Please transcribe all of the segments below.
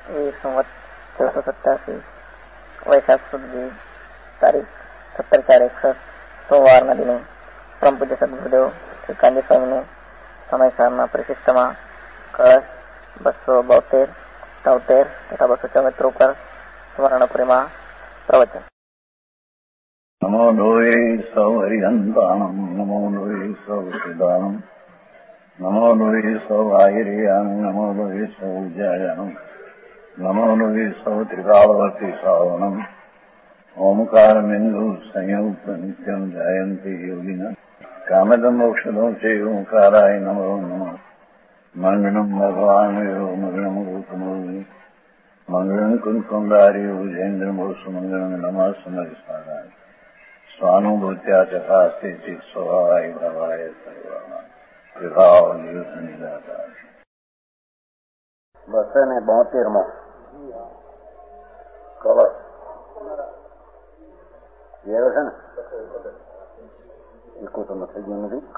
સંવત 1487 વૈશાખ સુધી તારીખ 17/4/61 સોમવારના દિને પરમ પૂજ્ય સદગુરુદેવ શ્રી કાંજી સ્વામીનું સમયસારના પરિશિષ્ટમાં કળશ 272, 73 તથા 274 ઉપર સ્મરણપુરીમાં પ્રવચન. નમો લોહે સૌ હરિહંતાણમ, નમો લોહે સૌ સિદ્ધાણમ, નમો લોહે સૌ આયર્યાણમ, નમો લોહે સૌ જયાણમ, નમો લોહે સૌ ત્રિકાળવતી શ્રાવણમ, ઓમકારમિંદુ સંયુક્ત નિત્યમ જાયંતિ યોગિના કામદમ મોક્ષદો છે ઓંકારાય નમો નમઃ. મંગળમ ભગવાન મંગળમ રૂપમોહિ મંગળમ કુંકુંડાર્યો જૈન્દ્રમો સુમંગળમ નમઃ સમરિસ્વારાય સ્વાનુભૂત્યા ચકાસ્તે ચિત સ્વભાવાય ભવાય સર્વમાં વિભાવ નિયુદ્ધ નિરાકાર. 272મો કવચ છે ને? એ કોઈ તમે થઈ ગયું નથી?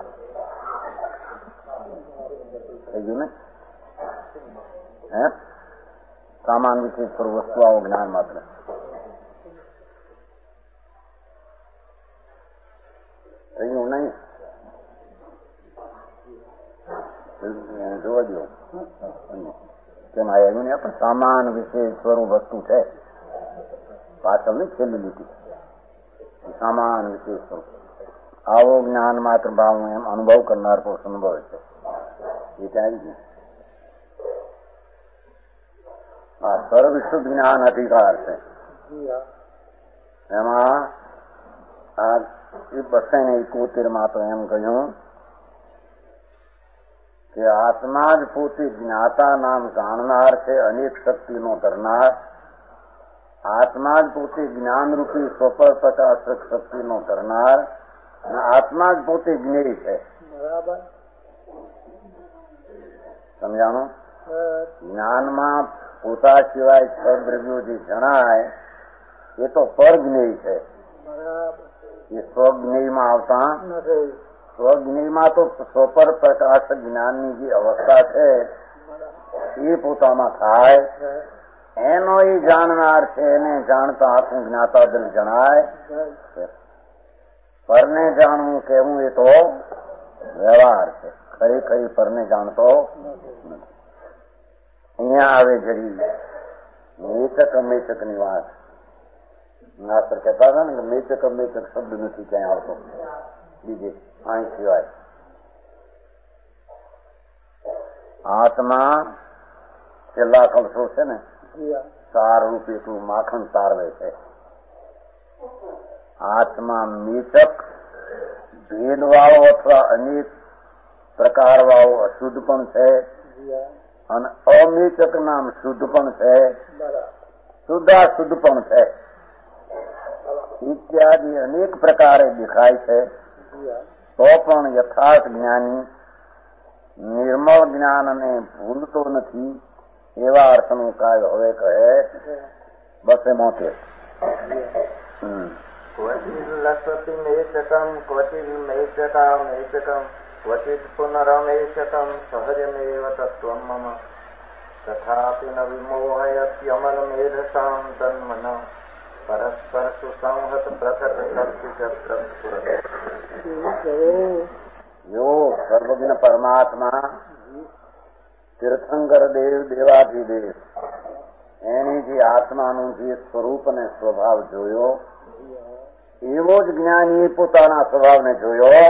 થઈ ગયું ને? હે સામાન વિશેષ પર વસ્તુ આવો જ્ઞાન માત્ર. થઈ ગયું નહીં? જોવા દો કેમ આવ્યું ને? પણ સામાન વિશેષ સ્વરૂપ વસ્તુ છે પાછળ ની છેલ્લી લીધી. સામાન વિશેષ સ્વરૂપ આવો જ્ઞાન માત્ર ભાવ એમ અનુભવ કરનાર પુરુષ અનુભવે છે. એ ત્યાં આવી ગયું. આ સર્વશુદ્ધ જ્ઞાન અધિકાર છે. એમાં આ 271 તો એમ કહ્યું કે આત્મા જ પોતે જ્ઞાતા નામ જાણનાર છે, અનેક શક્તિનો ધરનાર. આત્મા જ પોતે જ્ઞાનરૂપી સ્વપર પ્રકાશક શક્તિનો ધરનાર અને આત્મા જ પોતે જ્ઞેય છે. સમજાણું? જ્ઞાનમાં પોતા સિવાય 6 દ્રવ્યો જે જણાય એ તો પરજ્ઞેય છે. એ સ્વજ્ઞેયમાં આવતા સ્વજ્ઞેયમાં તો સ્વપર પ્રકાશક જ્ઞાનની જે અવસ્થા છે એ પોતામાં થાય. એનો એ જાણનાર છે, એને જાણતા આત્મ જ્ઞાતા દિલ જણાય. પરને જાણવું કહેવું એ તો વ્યવહાર છે. ખરેખર પરને જાણતો નથી. અહીંયા આવે જરી મેચક અમેચક ની વાત. માસ્ટર કહેતા હતા ને કે મેચક અમેચક શબ્દ નથી ક્યાંય આવતો બીજે અહીં સિવાય. આત્મા છેલ્લા કલશો છે ને, સાર રૂપે એટલું માખણ તારવે છે. આત્મા મેચક ભેદવાળો અથવા અનેક પ્રકાર વાળો અશુદ્ધ પણ છે અને અમેચક નામ શુદ્ધ પણ છે, શુદ્ધાશુદ્ધ પણ છે. ઇત્યાદિ અનેક પ્રકારે દેખાય છે. તો પણ યથાર્થ જ્ઞાની નિર્મળ જ્ઞાનને ભૂલતો નથી એવા અર્થનું કાય હવે કહે 272. લસતિ મેચકમ ક્વચિદ મેચકા મેચકમ ક્વચિદ પુનરમેચકમ સહજમેવ તત્વમ મમ તથાપિ ન વિમોહયત્યમલ મેધસામ તન્મન પરસ્પર સુસંહત પૃથક શક્તિ. જો સર્વજ્ઞ પરમાત્મા તીર્થંકર દેવ દેવાધિદેવ એની જે આત્માનું જે સ્વરૂપ અને સ્વભાવ જોયો એવો જ જ્ઞાની પોતાના સ્વભાવને જોયો.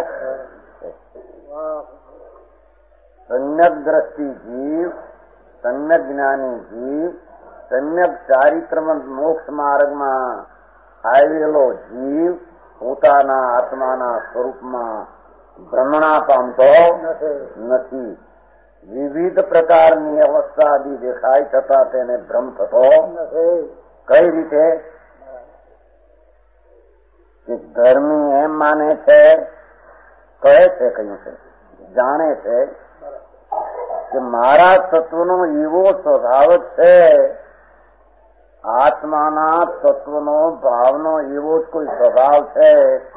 સમ્યક દ્રષ્ટિ જીવ, સમ્યક જ્ઞાની જીવ, સમ્યક ચારિત્રમ મોક્ષ માર્ગમાં આવેલો જીવ પોતાના આત્માના સ્વરૂપમાં ભ્રમણા પામતો નથી. વિવિધ પ્રકારની અવસ્થા આદિ દેખાય છતાં તેને ભ્રમ થતો કઈ રીતે? કે ધર્મી એમ માને છે, કહે છે, કહ્યું છે, જાણે છે કે મારા તત્વનો એવો સ્વભાવ છે, આત્માના તત્વનો ભાવનો એવો જ કોઈ સ્વભાવ છે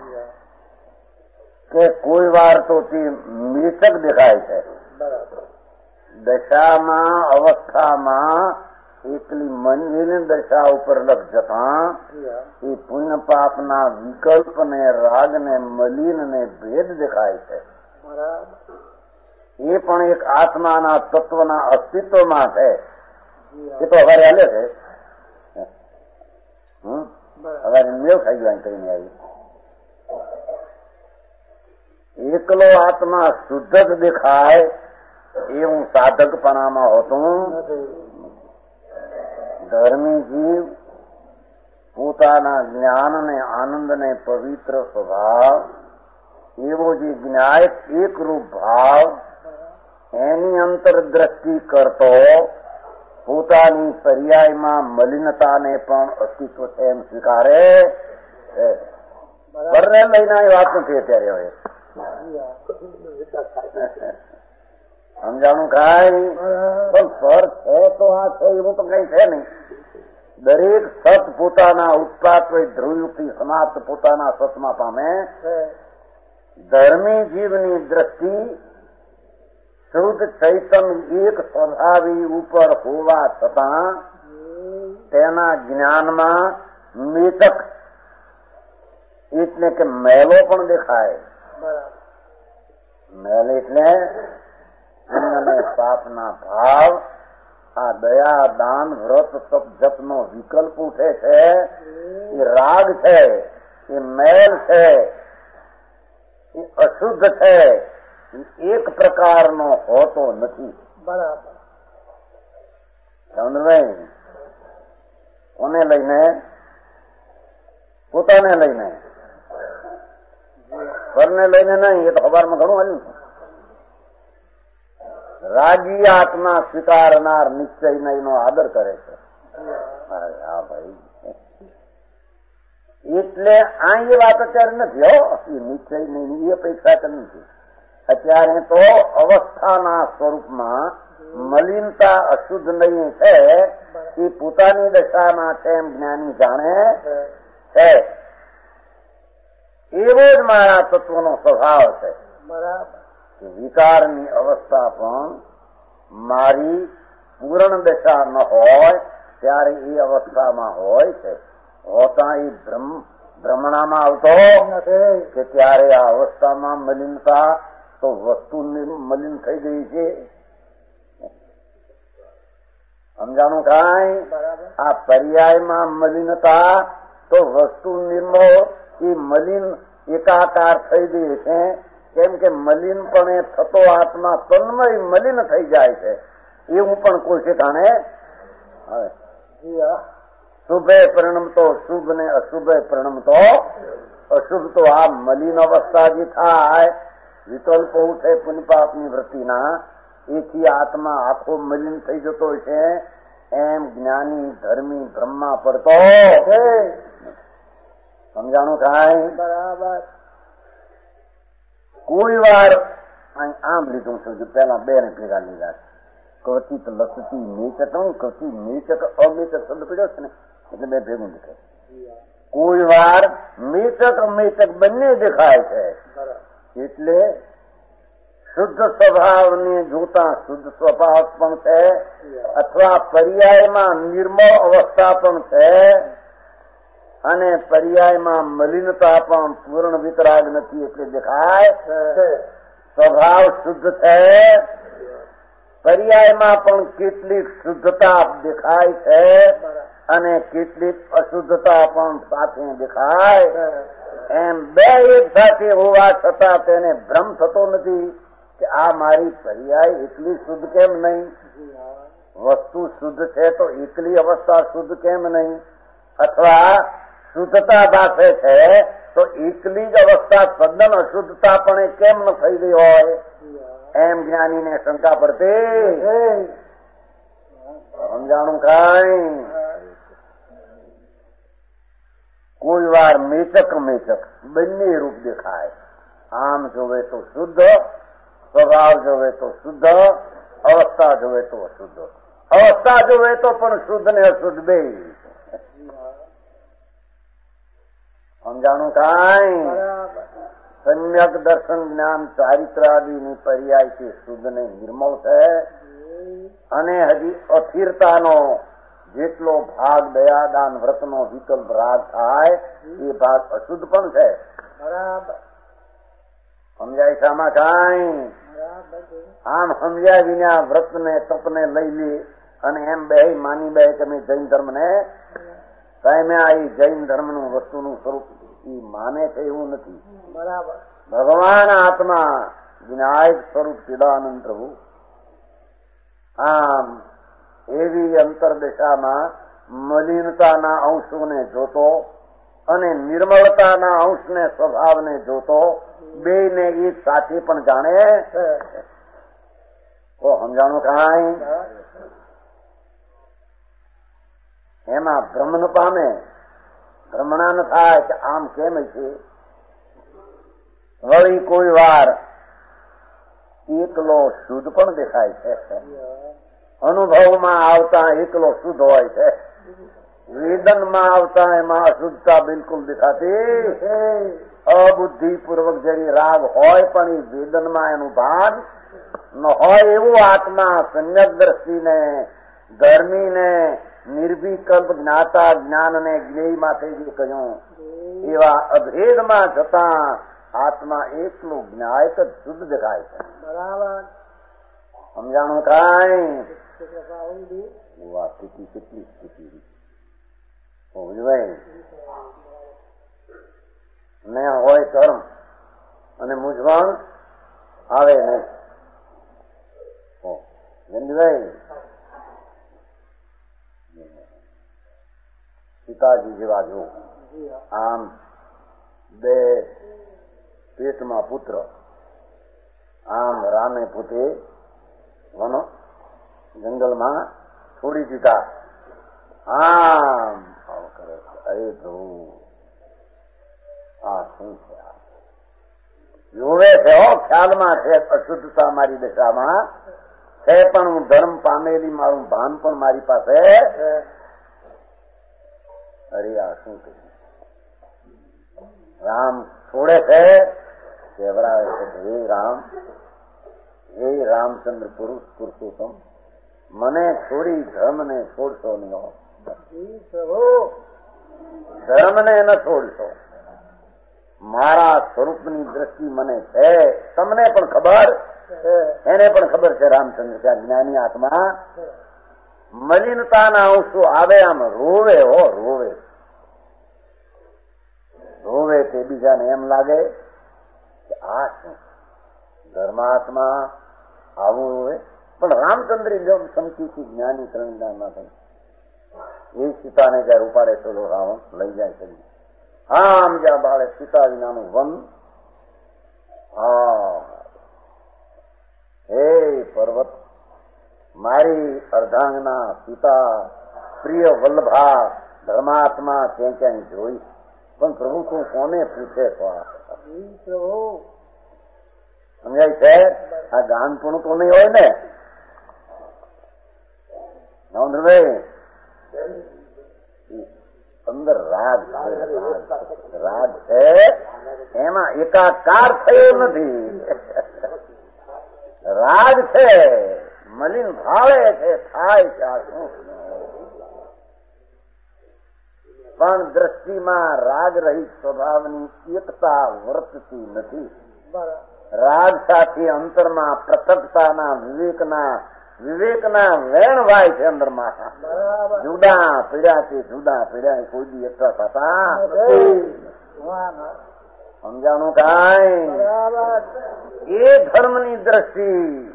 કે કોઈ વાર તો તે મેચક દેખાય છે. દશામાં અવસ્થામાં એકલી મનની દશા ઉપર લગ જતા એ પુણ્ય પાપના વિકલ્પને રાગને મલિનને ભેદ દેખાય છે. એ પણ એક આત્માના તત્વના અસ્તિત્વમાં છે. એ તો હવે હાલે છે. હવે મેળ ખાઈ ગયો કરીને આવી. એકલો આત્મા શુદ્ધ જ દેખાય એ હું સાધકપણામાં હોતું. ધર્મી જીવ પોતાના જ્ઞાનને આનંદને પવિત્ર સ્વભાવ એવો જે જ્ઞાય એકરૂપ ભાવ એની અંતરદ્રષ્ટિ કરતો પોતાની પર્યાયમાં મલિનતાને પણ અસ્તિત્વ છે એમ સ્વીકારે. પરને લઈને એ વાત નથી અત્યારે. હવે સમજાણું કાંઈ પણ સર છે તો આ છે એવું તો કઈ છે નહીં. દરેક સત પોતાના ઉત્પાદ હોય ધ્રુવયુક્તિ સમાપ્ત પોતાના સતમાં પામે. ધર્મી જીવની દ્રષ્ટિ શુદ્ધ ચૈતન એક સ્વભાવી ઉપર હોવા છતાં તેના જ્ઞાનમાં મેચક એટલે કે મેલો પણ દેખાય. મેલ એટલે પુણ્ય પાપના ભાવ આ દયા દાન વ્રત તપ જપનો વિકલ્પ ઉઠે છે. એ રાગ છે, એ મેલ છે, એ અશુદ્ધ છે. એક પ્રકારનો હોતો નથી. બરાબર સમજાય? કોને લઈને? પોતાને લઈને. ઘરને લઈને નહીં. એ તો ખબરમાં ઘણું હાલ્યું છે. રાગી આત્મા સ્વીકારનાર નિશ્ચય નહીં નો આદર કરે છે. હા ભાઈ, એટલે આ એ વાત અત્યારે નથી. હો, એ નિશ્ચય નહીં એ અપેક્ષા કરી નથી. અત્યારે તો અવસ્થાના સ્વરૂપમાં મલિનતા અશુદ્ધ નહીં છે. એ પોતાની દશામાં છે એમ જ્ઞાની જાણે છે. એવો જ મારા તત્વનો સ્વભાવ છે. બરાબર. વિકારની અવસ્થા પણ મારી પૂર્ણ દશા ન હોય ત્યારે એ અવસ્થામાં હોય છે. હોતા એ ભ્રમણામાં આવતો કે ત્યારે આ અવસ્થામાં મલિનતા તો વસ્તુ મલિન થઈ ગઈ છે. સમજાણું કાંઈ? આ પર્યાયમાં મલિનતા તો વસ્તુ નિર્મળ એ મલિન એકાકાર થઈ ગઈ છે. કેમ કે મલિનપણે થતો આત્મા તન્મય મલિન થઈ જાય છે. એવું પણ કોઈ ઠેકાણે શુભે પરિણમતો શુભ ને અશુભે પરિણમતો અશુભ. તો આ મલિન અવસ્થા જે થાય વિકલ્પો ઉઠે પુણ્યપાપની વૃત્તિના એથી આત્મા આખો મલિન થઈ જતો છે. એમ જ્ઞાની ધર્મી બ્રહ્મા પડતો. સમજાણું કાંઈ? બરાબર. કોઈ વાર આમ લીધું છું. પેલા બે ને ભેગા લીધા. કવચિત લસતી મેચક કવચિત મેચક અમેચક શબ્દ પીડ્યો છે ને એટલે બે ભેગું દેખાય. કોઈ વાર મેચક મેચક બંને દેખાય છે. એટલે શુદ્ધ સ્વભાવને જોતા શુદ્ધ સ્વભાવ પણ છે અથવા પર્યાયમાં નિર્મળ અવસ્થા પણ છે અને પર્યાયમાં મલિનતા પણ પૂર્ણ વિતરાગ નથી એટલે દેખાય. સ્વભાવ શુદ્ધ છે. પર્યાયમાં પણ કેટલીક શુદ્ધતા દેખાય છે અને કેટલીક અશુદ્ધતા પણ સાથે દેખાય. એમ બે એક સાથે હોવા છતાં તેને ભ્રમ થતો નથી કે આ મારી પર્યાય એકલી શુદ્ધ કેમ નહીં? વસ્તુ શુદ્ધ છે તો એકલી અવસ્થા શુદ્ધ કેમ નહીં? અથવા શુદ્ધતા દાખે છે તો એકલી જ અવસ્થા તદ્દન અશુદ્ધતા પણ કેમ ન થઈ ગઈ હોય? એમ જ્ઞાનીને શંકા પડતી. સમજાણું કાંઈ? કોઈ વાર મેચક મેચક બંને રૂપ દેખાય. આમ જોવે તો શુદ્ધ, સ્વભાવ જોવે તો શુદ્ધ, અવસ્થા જોવે તો અશુદ્ધ. અવસ્થા જોવે તો પણ શુદ્ધ ને અશુદ્ધ બે. સમજાણું કાંઈ? સમ્યક દર્શન જ્ઞાન ચારિત્ર આદિની પર્યાય છે શુદ્ધ ને નિર્મળ છે અને હજી અસ્થિરતાનો જેટલો ભાગ દયાદાન વ્રતનો વિકલ્પ રાગ થાય એ ભાગ અશુદ્ધ પણ છે. બરાબર સમજાય છે આમાં કાંઈ? આમ સમજ્યા વિના વ્રતને તપને લઈ લે અને એમ બે માની બે કે મેં જૈન ધર્મ ને કાંઈ આ જૈન ધર્મનું વસ્તુનું સ્વરૂપ એ માને છે એવું નથી. બરાબર ભગવાન આત્મા વિનાયક સ્વરૂપ ચિદાનંદ પ્રભુ આમ એવી અંતરદશામાં મલિનતાના અંશોને જોતો અને નિર્મળતાના અંશને સ્વભાવને જોતો બે ને એક સાથે પણ જાણે તો સમજાણું કાંઈ? એમાં ભ્રમણ પામે, ભ્રમણા ન થાય કે આમ કેમ છે. વળી કોઈ વાર એકલો શુદ્ધ પણ દેખાય છે. અનુભવમાં આવતા એકલો શુદ્ધ હોય છે, વેદનમાં આવતા એમાં અશુદ્ધતા બિલકુલ દેખાતી. અબુદ્ધિપૂર્વક જરી રાગ હોય પણ એ વેદનમાં એનું ભાન ન હોય એવું આત્મા સમ્યક દ્રષ્ટિને ધર્મીને નિર્વિકલ્પ જ્ઞાતા જ્ઞાનને જ્ઞેય માટે જે કહ્યું એવા અભેદમાં જતા આત્મા એકલું જ્ઞાયક જ શુદ્ધ દેખાય છે. બરાબર સમજાણું કાંઈ? આ સ્થિતિ કેટલી સ્થિતિ સમજવાય ને હોય ધર્મ અને મૂંઝવણ આવે નહીં. સમજવાય પિતાજી જેવા જો આમ બે પેટમાં પુત્ર આમ રામે પોતે વનો જંગલમાં છોડી દીધા. આમ કરે અરે પ્રભુ આ શું છે? જોવે છે ખ્યાલમાં છે અશુદ્ધતા મારી દશામાં છે પણ હું ધર્મ પામેલી મારું ભાન પણ મારી પાસે. અરે આ શું કહ્યું? રામ છોડે છે કેવરાવે છે હે રામ, હે રામચંદ્ર પુરુષ પુરુષોત્તમ મને છોડી ધર્મને છોડશો નહીં. ધર્મને ન છોડશો. મારા સ્વરૂપની દ્રષ્ટિ મને છે, તમને પણ ખબર, એને પણ ખબર છે રામચંદ્ર ત્યાં જ્ઞાની આત્મા મલિનતાના અંશો આવે આમ રોવે રોવે રોવે તે બીજાને એમ લાગે કે આ શું ધર્માત્મા આવું રોવે. પણ રામચંદ્ર સમકીથી જ્ઞાની ત્રણ જ્ઞાનમાં થઈ એ સીતાને જયારે ઉપાડે તો રાવણ લઈ જાય છે. આમ જ્યાં બાળે સીતા વિનાનું વન. હે પર્વત મારી અર્ધાંગના સીતા પ્રિય વલ્લભા ધર્માત્મા ક્યાં ક્યાંય જોઈ પણ પ્રભુ તું કોને પૂછે પ્રભુ? સમજાય છે? આ ગાનપણું તો નહીં હોય ને નવંદ્રભાઈ? અંદર રાગ છે એમાં એકાકાર થયો નથી. રાગ છે મલિન ભાળે છે થાય છે પણ દ્રષ્ટિમાં રાગ રહિત સ્વભાવની એકતા વર્તતી નથી. રાગ સાથે અંતરમાં પૃથકતાના વિવેકના વેણ વાય છે અંદરમાં. જુદા પીડ્યા છે જુદા પીડ્યા કોઈ દી એકતા થતા સમજાણું કાંઈ? એ ધર્મની દ્રષ્ટિ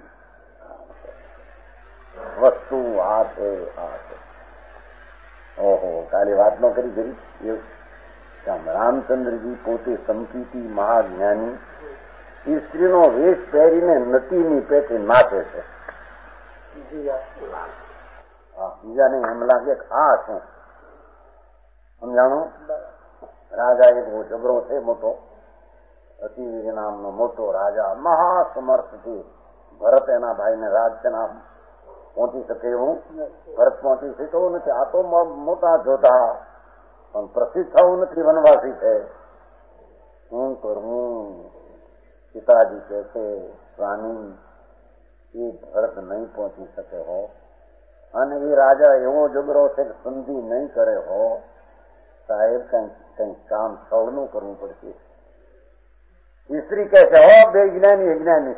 વસ્તુ આ છે. ઓહો કાલે વાત ન કરી ગઈ એવું રામચંદ્રજી પોતે સમકીતી મહાજ્ઞાની એ સ્ત્રીનો વેશ પહેરીને નટીની પેટે નાચે છે. બીજાને એમ લાગે આ શું સમજાણું? રાજા એક જબરો છે મોટો અતિવીર નામનો મોટો રાજા મહાસમર્થ છે. ભરત એના ભાઈને રાજ તેના પહોંચી શકે એવું ભરત પહોંચી શકતો નથી. આ તો મોટા જોતા પણ પ્રસિદ્ધ થવું નથી. વનવાસી છે. હું કરું? પિતાજી કહે છે સ્વામી એ ભરત નહીં પહોંચી શકે હો અને એ રાજા એવો જબરો છે કે સંધિ નહીં કરે હો સાહેબ, કઈ કામ સૌનું કરવું પડશે. સ્ત્રી કહે છે હો બે જ્ઞાની કઈ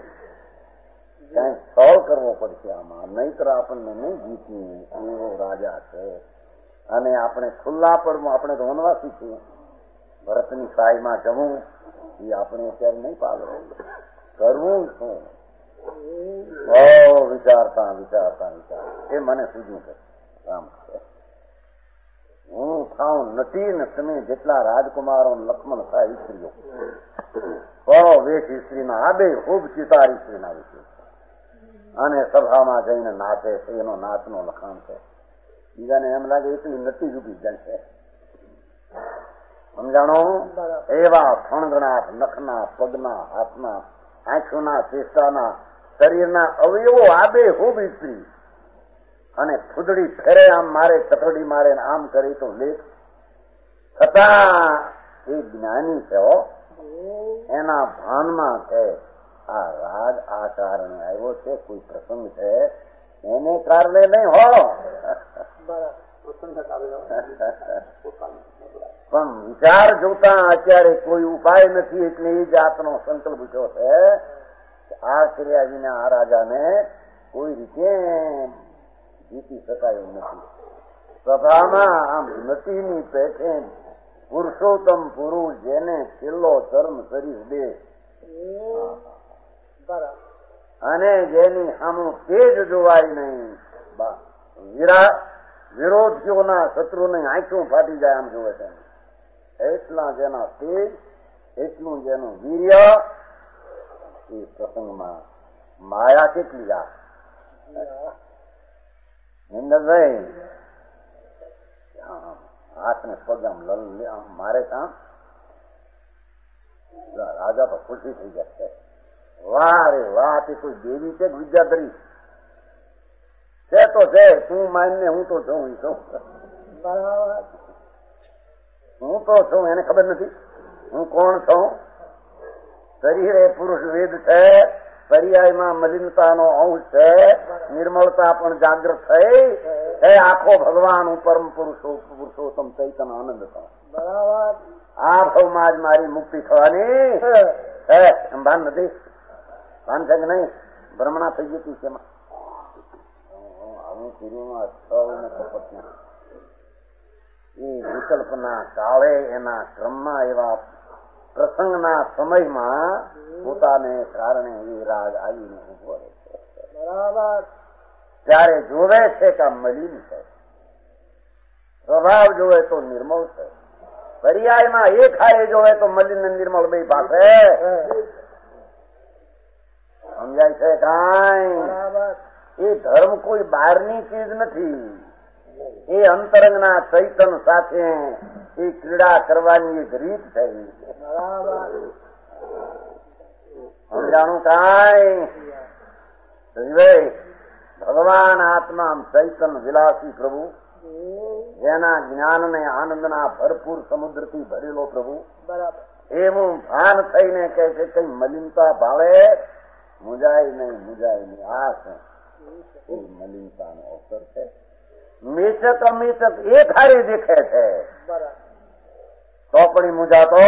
સૌ કરવો પડશે આમાં, નહીતર આપણને નહીં જીતીએ. એવો રાજા છે. અને આપણે ખુલ્લા પડવું, આપણે તો વનવાસી છીએ, ભરતની સાઈમાં જવું એ આપણે અત્યારે નહીં પાડો, કરવું શું? વિચારતા વિચારતા એ મને સૂજ્યું છે. રામ હું થાઉં નટી ને તમે જેટલા રાજકુમારો લક્ષ્મણ થાય સ્ત્રીઓ ફળો વેશ સ્ત્રીના આ બે ખૂબ ચિતારી સ્ત્રીના વિશે અને સભામાં જઈને નાચે છે. એનો નાચનો લખાણ છે. બીજાને એમ લાગે એટલી નટી જુદી જાય છે. સમજાણો? એવા ફણગણા નખના, પગના, હાથના, આંખોના, ચેષ્ટાના, શરીરના અવયવો આ બે ખૂબ સ્ત્રી. અને ફૂદડી ફેરે આમ મારે, કથોડી મારે આમ કરી તો લેખ છતાં એ જ્ઞાની છે હો, એના ભાનમાં છે. આ રાગ આ કારણે આવ્યો છે, કોઈ પ્રસંગ છે એને કારણે નહીં હો. પણ વિચાર જોતા અત્યારે કોઈ ઉપાય નથી, એટલે એ જાતનો સંકલ્પ ઉઠ્યો છે. આ કર્યા વિના આ રાજાને કોઈ રીતે જીતી શકાય નથી. સભામાં આમ નટીની પેઠે પુરુષોત્તમ પુરુષ જેને છેલ્લો ધર્મ શરીર દે અને જેની સામું તેજ જોવાય નહીં, વિરોધીઓના શત્રુની આંખો ફાટી જાય આમ જોવે છે. એટલા જેના તેજ, એટલું જેનું વીર્ય. એ પ્રસંગમાં માયા કેટલી આ નિંદભાઈ હાથ ને પગ આમ મારે કામ રાજા તો ખુશી થઈ જાય છે. વાહ રે વાહ, તે કોઈ દેવી છે વિદ્યાધરી છે તો છે. તું માનને હું તો છું, હું તો છું, એને ખબર નથી હું કોણ છું. શરીર એ પુરુષ વેદ છે, પર્યાયમાં મલિનતાનો અંશ છે, નિર્મળતા પણ જાગૃત થઈ છે. આખો ભગવાન પરમ પુરુષોત્તમ ચૈતન્ય આનંદ છે. આ ભાવમાં જ મારી મુક્તિ થવાની છે. એમ ભાન નથી? ભાન છે કે નહીં? ભ્રમણા થઈ જતી છે એમાં. એ વિકલ્પના કાળે એના ક્રમમાં એવા પ્રસંગના સમયમાં પોતાને કારણે એ રાગ આવીને ઉભો રહે છે. બરાબર. ત્યારે જોવે છે કે મલિન છે, સ્વભાવ જોવે તો નિર્મળ છે. પર્યાયમાં એક હારે જોવે તો મલિન અને નિર્મળ બે પાસે સમજાય છે. કાંઈ એ ધર્મ કોઈ બહારની ચીજ નથી. એ અંતરંગના ચૈતન્ય સાથે એ ક્રીડા કરવાની એક રીત છે. સમજાણું કાંઈ? ભગવાન આત્મા ચૈતન્ય વિલાસી પ્રભુ, જેના જ્ઞાન ને આનંદના ભરપૂર સમુદ્રથી ભરેલો પ્રભુ, એવું ભાન થઈને કહે છે કઈ મલિનતા ભાવે મુજાય નહીં. આ છે એ મલિનતાનો અવસર છે. મેચક અમેચક એક હારે દેખે છે તો પણ મુજાતો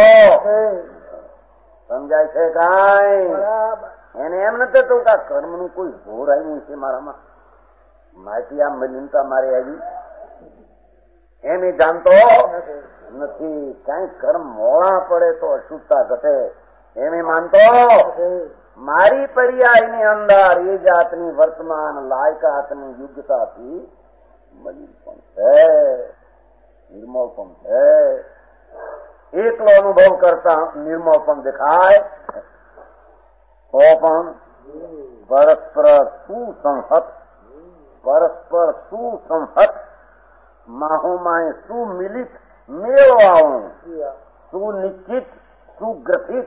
સમજાય છે કાંઈ? એને એમ નથી થતું કે કર્મ નું કોઈ જોર આવ્યું છે મારામાં, માહિતી આ મલિનતા મારે આવી એમ એ જાણતો નથી. કઈ કર્મ મોડા પડે તો અશુદ્ધતા ઘટે એમ માનતો. મારી પર્યાયની અંદર એ જાતની વર્તમાન લાયકાતની યોગ્યતાથી મલિન પણ છે, નિર્મળ પણ છે. એકલો અનુભવ કરતા નિર્મળ પણ દેખાય તો પણ પરસ્પર સુસંહત માહોમાં સુમિલિત મેળવાવું, સુનિશ્ચિત, સુગ્રથિત,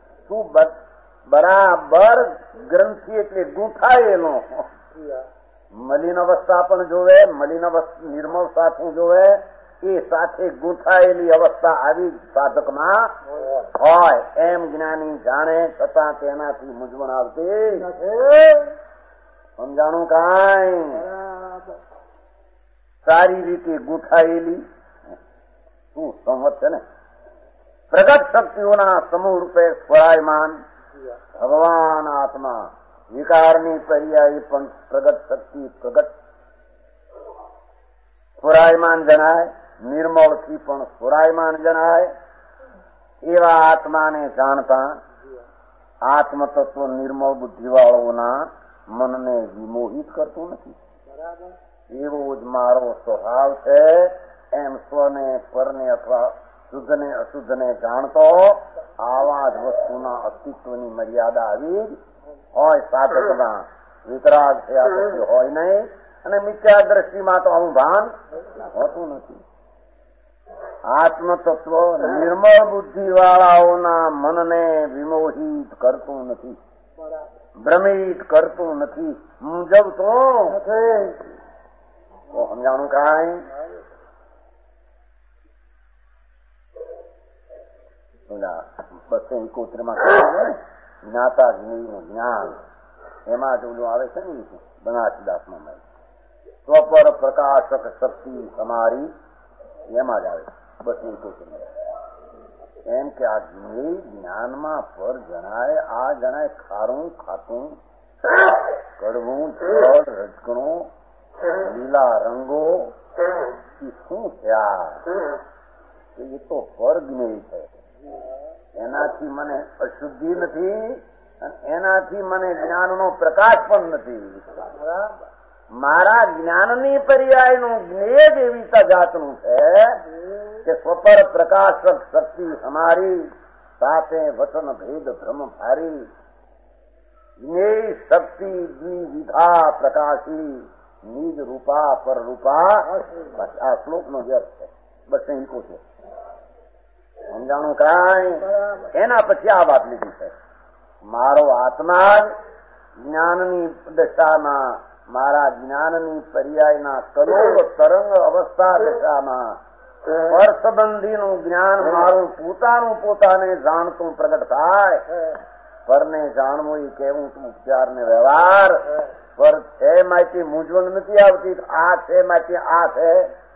બરાબર ગ્રંથિ એટલે ગૂંથાયેલો. મલિન અવસ્થા પણ જોવે, નિર્મળ સાથે જોવે, એ સાથે ગૂંથાયેલી અવસ્થા આવી સાધકમાં હોય એમ જ્ઞાની જાણે, છતાં તેનાથી મૂંઝવણ આવતી સમજાણું કાંઈ? સારી રીતે ગૂંથાયેલી શું સંવત છે ને, પ્રગટ શક્તિઓના સમૂહ રૂપે સ્વરાયમાન ભગવાન આત્મા વિકારની પર્યાયી પણ પ્રગટ શક્તિ પ્રગટ સ્વરાયમાન જણાય, નિર્મળથી પણ સ્વરાયમાન જણાય. એવા આત્માને જાણતા આત્મતત્વ નિર્મળ બુદ્ધિવાળોના મનને વિમોહિત કરતું નથી. એવો જ મારો સ્વભાવ છે. એમ સ્વને પરને અથવા શુદ્ધને અશુદ્ધને જાણતો આવા જ વસ્તુના અસ્તિત્વની મર્યાદા આવી હોય. સાધકના વિતરાગ થયા પછી હોય નહીં, અને મિથ્યા દ્રષ્ટિમાં તો આવું ભાન હોતું નથી. આત્મતત્વ નિર્મળ બુદ્ધિ વાળાઓના મનને વિમોહિત કરતું નથી, ભ્રમિત કરતું નથી, મૂંઝવતું નથી. તો સમજાણું કાંઈ? બસો 71 જ્ઞાતા જ્ઞેયનું જ્ઞાન, એમાં જો આવે છે ને બનાસદાસમાં સ્વપર પ્રકાશક શક્તિ તમારી, એમાં જ આવે 271. એમ કે આ જ્ઞેય જ્ઞાનમાં પર જણાય, આ જણાય ખારું ખાતું કડવું જળ રજકણું લીલા રંગો શું થયા, એ તો પર જ્ઞેય છે. એનાથી મને અશુદ્ધિ નથી, એનાથી મને જ્ઞાનનો પ્રકાશ પણ નથી. મારા જ્ઞાનની પર્યાયનું જ્ઞેય જ એવી જાતનું છે કે સ્વપર પ્રકાશક શક્તિ અમારી સાથે વચન ભેદ ભ્રમ ભારી જ્ઞેય શક્તિ દ્વિવિધા પ્રકાશી નિજ રૂપા પર રૂપા. આ શ્લોક નો વ્યર્થ છે. 271. સમજાણું કાંઈ? એના પછી આ વાત લીધી છે. મારો આત્મા જ જ્ઞાનની દશામાં, મારા જ્ઞાનની પર્યાયના કરોડ તરંગ અવસ્થા દશામાં પર સંબંધીનું જ્ઞાન મારું પોતાનું પોતાને જાણતું પ્રગટ થાય. પરને જાણવું એ કેવું ઉપચાર ને વ્યવહાર. પર છે માહિતી મૂંઝવણ નથી આવતી. આ છે માહિતી આ છે,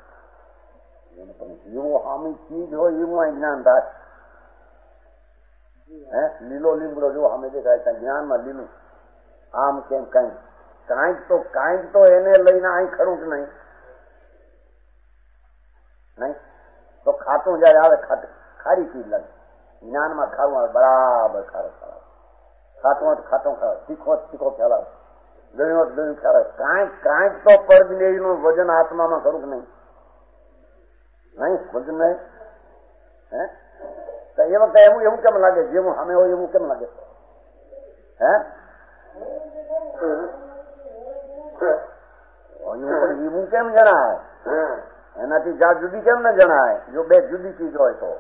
જેવો હામી ચીજ હોય એવું અહીં જ્ઞાન થાય. લીલો લીમડો જો સામે દેખાય ત્યાં જ્ઞાનમાં લીલું આમ કેમ કાંઈક તો એને લઈને અહીં ખરું કે નહીં? તો ખાતું જયારે આવે ખારી ચીજ લાગે. જ્ઞાનમાં ખાવું આવે બરાબર ખારો ખ્યાલ આવે. ખાતું તીખો ખ્યાલ આવે. ગણ્યું ખ્યાલ આવે. કાંઈક તો પરજ્ઞેયનું વજન આત્મામાં ખરું કે નહીં? નહીં વજન નહીં. એ વખતે એવું કેમ લાગે? જેવું સામે હોય એવું કેમ લાગે? એવું કેમ જણાય? એનાથી જાત જુદી કેમ ન જણાય? જો બે જુદી ચીજ હોય તો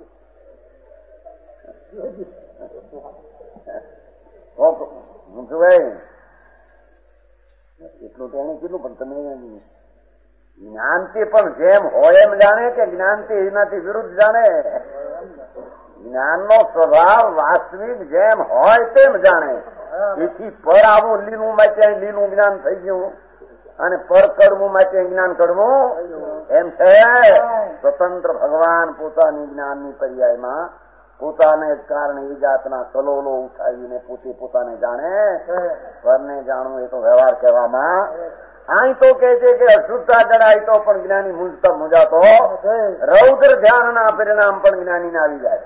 એટલું તો એને કીધું. પણ તમે જ્ઞાનથી પણ જેમ હોય એમ જાણે કે જ્ઞાનથી એનાથી વિરુદ્ધ જાણે? જ્ઞાનનો સ્વભાવ વાસ્તવિક જેમ હોય તેમ જાણે. એથી પર આવું લીલું માટે લીલું જ્ઞાન થઈ ગયું, અને પર કડવું માટે જ્ઞાન કડવું એમ છે. સ્વતંત્ર ભગવાન પોતાની જ્ઞાનની પર્યાયમાં પોતાને જ કારણે એ જાતના કલોલો ઉઠાવીને પોતે પોતાને જાણે. પરને જાણવું એ તો વ્યવહાર કહેવામાં. અહીં તો કે છે કે અશુદ્ધતા જણાય તો પણ જ્ઞાની મૂંઝતા મૂંઝાતો રૌદ્ર ધ્યાનના પરિણામ પણ જ્ઞાનીને આવી જાય.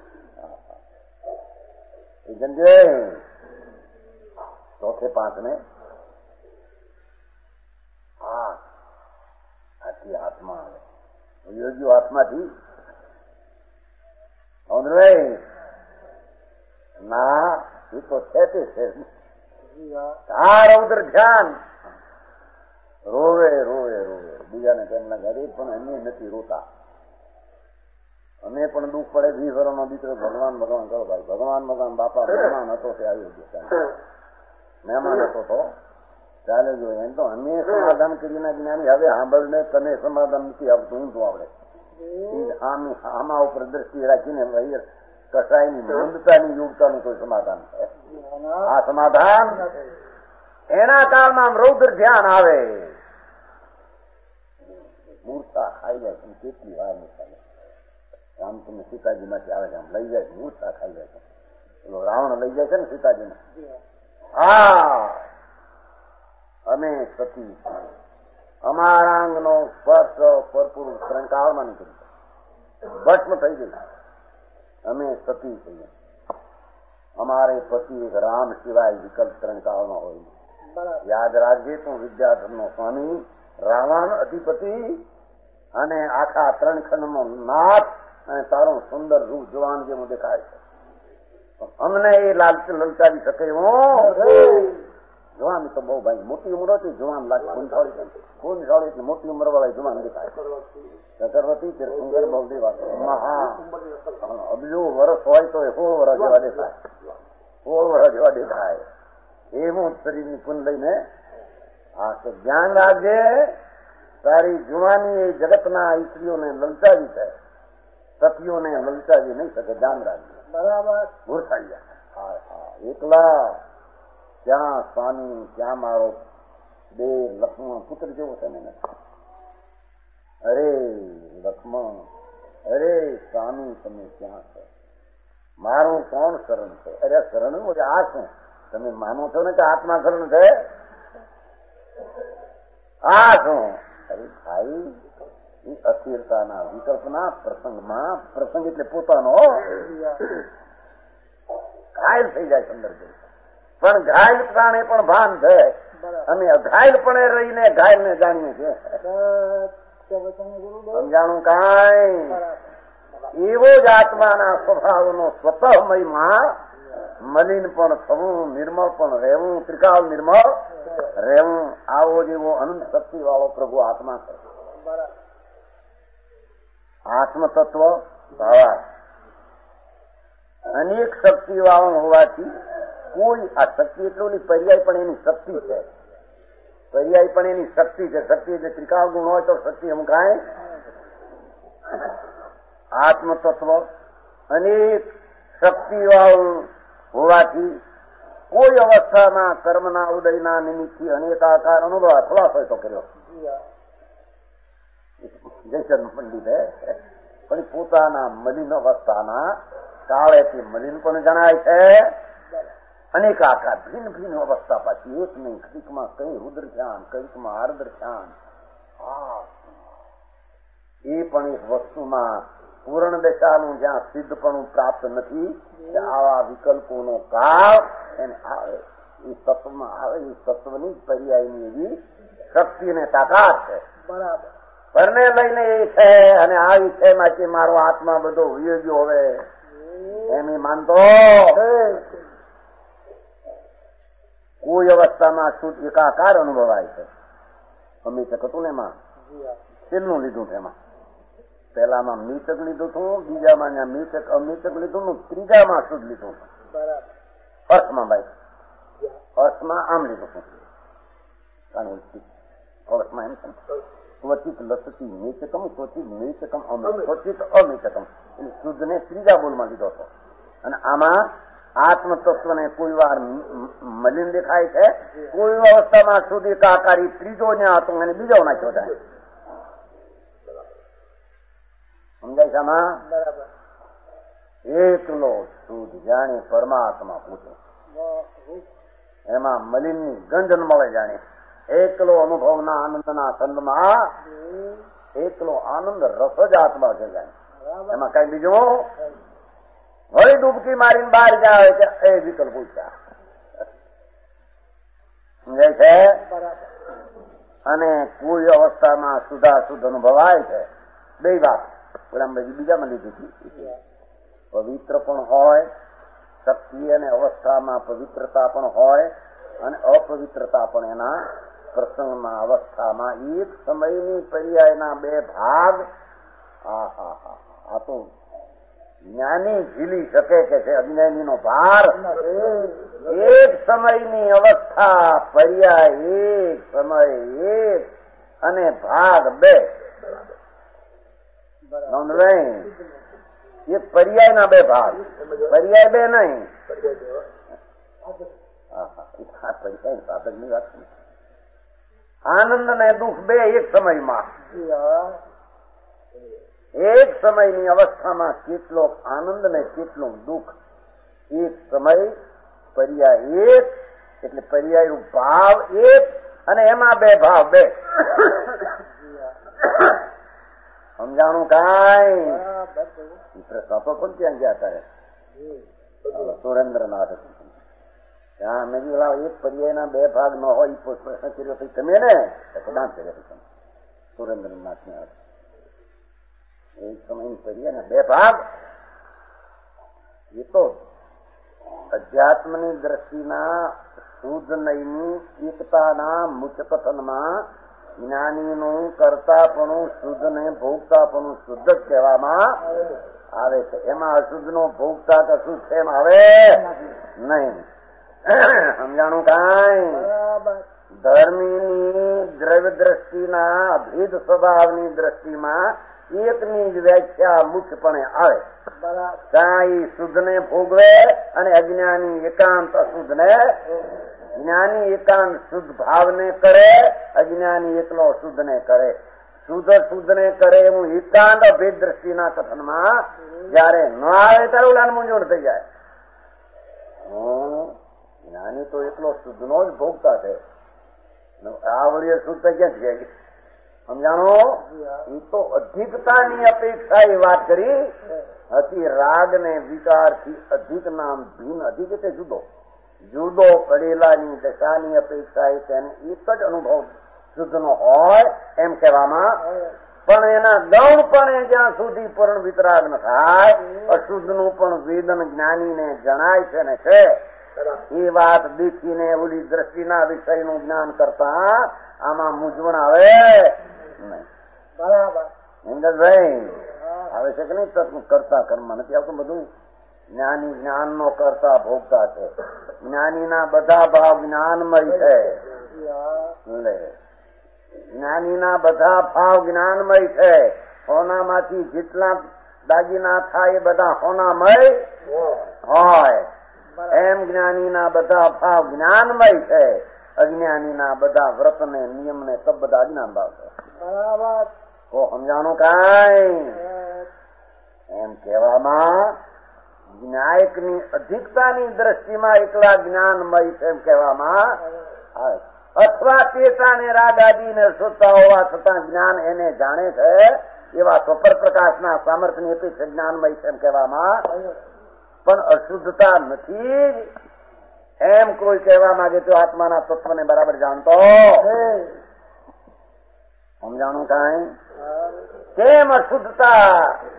ચોથે 5 આથી આત્મા આવે. યોગ્ય આત્માથી ના એ તો છે તે છે. આ રૌદ્ર ધ્યાન રોવે રોવે રોવે. બીજાને કેમ લાગે? અરે પણ અમે નથી રોતા. અમે પણ દુઃખ પડે. 20 વર્ષનો દીકરો ભગવાન ભગવાન કરો ભાઈ. ભગવાન ભગવાન બાપા મહેમાન હતો તે આવ્યો ગયો. મહેમાન હતો તો ચાલે જો. એમ તો અમે સમાધાન કરીને જ્ઞાની. હવે સાંભળને તને સમાધાન નથી આવતું. હું શું આવડે? આમાં ઉપર દ્રષ્ટિ રાખીને કસાયની મંદતાની યોગતાનું કોઈ સમાધાન છે? આ સમાધાન એના કાળમાં રૌદ્ર ધ્યાન આવે. મૂર્છા ખાઈ જાય છે, કેટલી વાર નહીં ખાઈ જાય. રામ તમને સીતાજીમાંથી આવે છે, આમ લઈ જાય છે, મૂર્છા ખાઈ જાય છે. પેલો રાવણ લઈ જાય છે ને સીતાજીને. હા, અમે સતી અમારા અંગનો સ્પર્શ ભરપૂર ત્રણકાળમાં નીકળી ભસ્મ થઈ ગઈ. અમે સતી છીએ. અમારે પતિ એક રામ સિવાય વિકલ્પ ત્રણકાળમાં હોય. યાદ રાખજે, તું વિદ્યાધરનો સ્વામી, રાવણ અધિપતિ અને આખા ત્રણ ખંડનો નાથ, અને તારું સુંદર રૂપ જુવાન જેવું દેખાય છે. અમને એ લલચાવી શકે જુવાન તો બહુ ભાઈ મોટી ઉંમર હતી, જુવાન લાગે ખૂનશાળી એટલે મોટી ઉંમર વાળા જુવાન દેખાય. ચક્રવર્તી તીર્થંકર બહુદી વાત મહા અબજો વર્ષ હોય તો 16 વર્ષ જેવા દેખાય, 16 વર્ષ જેવા દેખાય. એવું શરીરની કુંડ લઈને આ તો ધ્યાન રાખજે, તારી જુવાની એ જગતના સ્ત્રીઓને લલચાવી છે, સતીઓને લલચાવી નહીં શકે. ધ્યાન રાખજે, બરાબર. ભૂરસાઈ જાય. હા હા, એકલા ત્યાં સ્વામી, ત્યાં મારો બે લક્ષ્મણ પુત્ર જેવો છે ને. અરે લક્ષ્મણ, અરે સ્વામી તમે ક્યાં છો? મારું કોણ શરણ છે? અરે શરણ આ શું? તમે માનો છો ને કે આત્મા શરણ છે? આ શું? અરે ભાઈ, એ અસ્થિરતાના વિકલ્પના પ્રસંગમાં, પ્રસંગ એટલે પોતાનો ઘાયલ થઈ જાય સંદર્ભ. પણ ઘાયલ પ્રાણે પણ ભાન છે. અમે અઘાયલપણે રહીને ઘાયલ ને જાણીએ છીએ. સમજાણું કાંઈ? એવો જ આત્માના સ્વભાવનો સ્વતઃમયમાં મલિન પણ થવું, નિર્મળ પણ રહેવું, ત્રિકાળ નિર્મળ રહેવું, આવો જેવો અનંત શક્તિ વાળો પ્રભુ આત્મા છે. આત્મતત્વ ભાવા અનેક શક્તિ વાળું હોવાથી કોઈ આ શક્તિ એટલું નહીં, પર્યાય પણ એની શક્તિ છે. પર્યાય પણ એની શક્તિ છે. શક્તિ એટલે ત્રિકાળ ગુણ હોય તો શક્તિ એમ કાંઈ. આત્મતત્વ અનેક શક્તિ વાળું હોવાથી કોઈ અવસ્થામાં કર્મના ઉદયના નિમિત્તથી અનેક આકાર અનુભવ ખલાસ હોય તો કર્યો. જયચંદ પંડિતે પણ પોતાના મલિન અવસ્થાના કાળેથી મલિન પણ જણાય છે. અનેક આકાર ભિન્ન ભિન્ન અવસ્થા પાછી એક નહીં. કઈકમાં કઈ રુદ્ર ધ્યાન, કઈકમાં આર્દ્ર ધ્યાન. એ પણ એક વસ્તુમાં પૂર્ણ દશાનું જ્યાં સિદ્ધપણું પ્રાપ્ત નથી, આવા વિકલ્પોનો કાળ એને આવે. એ તત્વમાં આવે. એ તત્વની પર્યાયની એવી શક્તિ અને તાકાત છે. બરાબર. પરને લઈને એ છે અને આવી છે માટે મારો આત્મા બધો વિયોગ્યો હવે એમ માનતો. કોઈ અવસ્થામાં શુદ્ધ એકાકાર અનુભવાય છે. અમિત હતું ને એમાં તેલનું લીધું છે. એમાં પહેલામાં મીચક લીધું હતું, બીજામાં મીચક અમીચક લીધું, ત્રીજામાં શુદ્ધ લીધું હતું. અર્થમાં ભાઈ, અર્થમાં આમ લીધું હતું. અર્થમાં એમ છે સ્વચિત લસતી મેચકમ, સ્વચિત મેચકમ અમિત, સ્વચિત અમિચકમ. એટલે શુદ્ધ ને ત્રીજા બોલમાં લીધો હતો. અને આમાં આત્મતત્વને કોઈ વાર મલિન દેખાય છે, કોઈ અવસ્થામાં શુદ્ધ એકાકારી ત્રીજો જ્યાં હતો એને બીજો નાખ્યો થાય. સમજાય છે આમાં? એકલો શુદ્ધ જાણે પરમાત્મા પૂછે, એમાં મલિનની ગંધ મળે. જાણે એકલો અનુભવના આનંદના છંદમાં એકલો આનંદ રસ જ આત્મા છે. જાણે એમાં કઈ બીજું વળી ડૂબકી મારીને બહાર જાય છે એ વિકલ્પ પૂછ્યા. સમજાય છે? અને કોઈ અવસ્થામાં શુદ્ધાશુદ્ધ અનુભવાય છે. બે વાત બીજામાં લીધી હતી. પવિત્ર પણ હોય, શક્તિ અને અવસ્થામાં પવિત્રતા પણ હોય, અને અપવિત્રતા પણ એના પ્રસંગમાં અવસ્થામાં એક સમયની પર્યાયના બે ભાગ. આ તો જ્ઞાની ઝીલી શકે કે છે, અજ્ઞાનીનો ભાર. એક સમયની અવસ્થા પર્યાય એક, સમય એક અને ભાગ બે. એ પર્યાયના બે ભાગ, પર્યાય બે નહીં. પર્યાય સાધકની વાત આનંદ ને દુઃખ બે એક સમયમાં, એક સમયની અવસ્થામાં કેટલો આનંદ ને કેટલું દુઃખ, એક સમય પર્યાય એક, એટલે પર્યાય ભાવ એક, અને એમાં બે ભાવ બે. સમજાણું કાંઈ? પ્રશ્ન તો પણ ક્યાં ગયા હતા સુરેન્દ્રનાથ? ત્યાં મેં કીધું એક પર્યાયના બે ભાગ ન હોય પ્રશ્ન કર્યો પછી તમે ને દાંત કર્યો સુરેન્દ્રનાથ ને એક સમય પર્યાયના બે ભાગ. એ તો અધ્યાત્મની દ્રષ્ટિના શુદ્ધ નયની એકતાના મુચકથનમાં જ્ઞાનીનું કરતાપણું શુદ્ધ ને ભોગતાપણું શુદ્ધ જ કહેવામાં આવે છે. એમાં અશુદ્ધ નો ભોગતા કે અશુદ્ધ છે એમ આવે નહીં. સમજાણું કાંઈ? ધર્મીની દ્રવ્ય દ્રષ્ટિના અભેદ સ્વભાવની દ્રષ્ટિમાં એકની જ વ્યાખ્યા મુખ્યપણે આવે. કાંઈ શુદ્ધ ને ભોગવે અને અજ્ઞાની એકાંત અશુદ્ધ ને, જ્ઞાની એકાંત શુદ્ધ ભાવને કરે, અજ્ઞાની એકલો શુદ્ધ ને કરે. શુદ્ધ ને કરે એવું એકાંત અભેદ દ્રષ્ટિના કથનમાં જયારે ન આવે ત્યારે ઓલાને મૂંઝવણ થઈ જાય. જ્ઞાની તો એકલો શુદ્ધ નો જ ભોગતા છે. આ વળી શુદ્ધ ક્યાં છે? સમજાણો? એ તો અધિકતાની અપેક્ષા એ વાત કરી હતી. રાગ ને વિકાર થી અધિક નામ ભીન, અધિક એટલે જુદો જુદો પડેલાની દશાની અપેક્ષા એ તેને એક જ અનુભવ શુદ્ધ નો હોય એમ કહેવામાં. પણ એના ગૌણપણે જ્યાં સુધી પૂર્ણ વિતરાગ ન થાય, અશુદ્ધ નું પણ વેદન જ્ઞાનીને જણાય છે ને છે. એ વાત દેખીને ઓલી દ્રષ્ટિના વિષયનું જ્ઞાન કરતા આમાં મૂંઝવણ આવે નહીં. બરાબર ઇન્દ્રભાઈ આવે છે કે નહીં? કરતા કર્મ નથી આવતું બધું. જ્ઞાની જ્ઞાન નો કરતા ભોગતા છે. જ્ઞાનીના બધા ભાવ જ્ઞાનમય છે. જ્ઞાનીના બધા ભાવ જ્ઞાનમય છે. હોનામાંથી જેટલા દાગીના થાય એ બધા હોનામય હોય એમ જ્ઞાનીના બધા ભાવ જ્ઞાનમય છે. અજ્ઞાનીના બધા વ્રત ને નિયમ ને સબ બધા અજ્ઞાન ભાવ છે. બરાબર. તો સમજાણું કાંઈ? એમ કહેવામાં ન્યાયકની અધિકતાની દ્રષ્ટિમાં એકલા જ્ઞાનમય છે એમ કહેવામાં આવે. અથવા ચેતા ને રાગ આદિ ને શ્રોતા હોવા છતાં જ્ઞાન એને જાણે છે એવા સ્વપર પ્રકાશના સામર્થ્યની અપેક્ષા જ્ઞાનમય છે એમ કહેવામાં. પણ અશુદ્ધતા નથી એમ કોઈ કહેવા માંગે તો આત્માના તત્વને બરાબર જાણતો. સમજાણું કાંઈ? કેમ અશુદ્ધતા?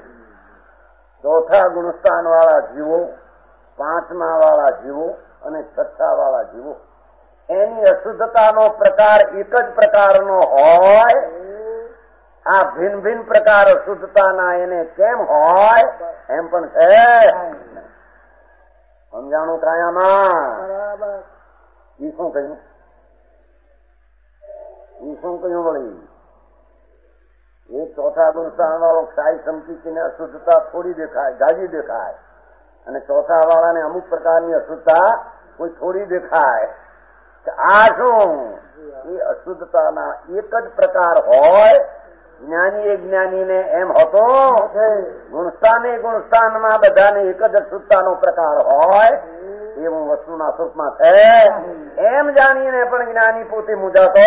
ચોથા ગુણસ્થાન વાળા જીવો, પાંચમા વાળા જીવો અને છઠ્ઠા વાળા જીવો, એની અશુદ્ધતાનો પ્રકાર એક જ પ્રકારનો હોય. આ ભિન્ન ભિન્ન પ્રકાર અશુદ્ધતાના એને કેમ હોય એમ પણ છે. સમજાણું કાયામાં? ઈ શું કહ્યું? ઈ શું કહ્યું વળી? એ ચોથા ગુણસ્થાન વાળો ક્ષાય સમકીને અશુદ્ધતા થોડી દેખાય, જાજી દેખાય, અને ચોથા વાળાને અમુક પ્રકારની અશુદ્ધતા કોઈ થોડી દેખાય. આ શું? એ અશુદ્ધતાના એક જ પ્રકાર હોય. જ્ઞાની એ જ્ઞાનીને એમ હતો ગુણસ્થાને ગુણસ્થાનમાં બધાને એક જ અશુદ્ધતાનો પ્રકાર હોય એવું વસ્તુના સ્વરૂપમાં છે. એમ જાણીને પણ જ્ઞાની પોતે મૂંઝાતો.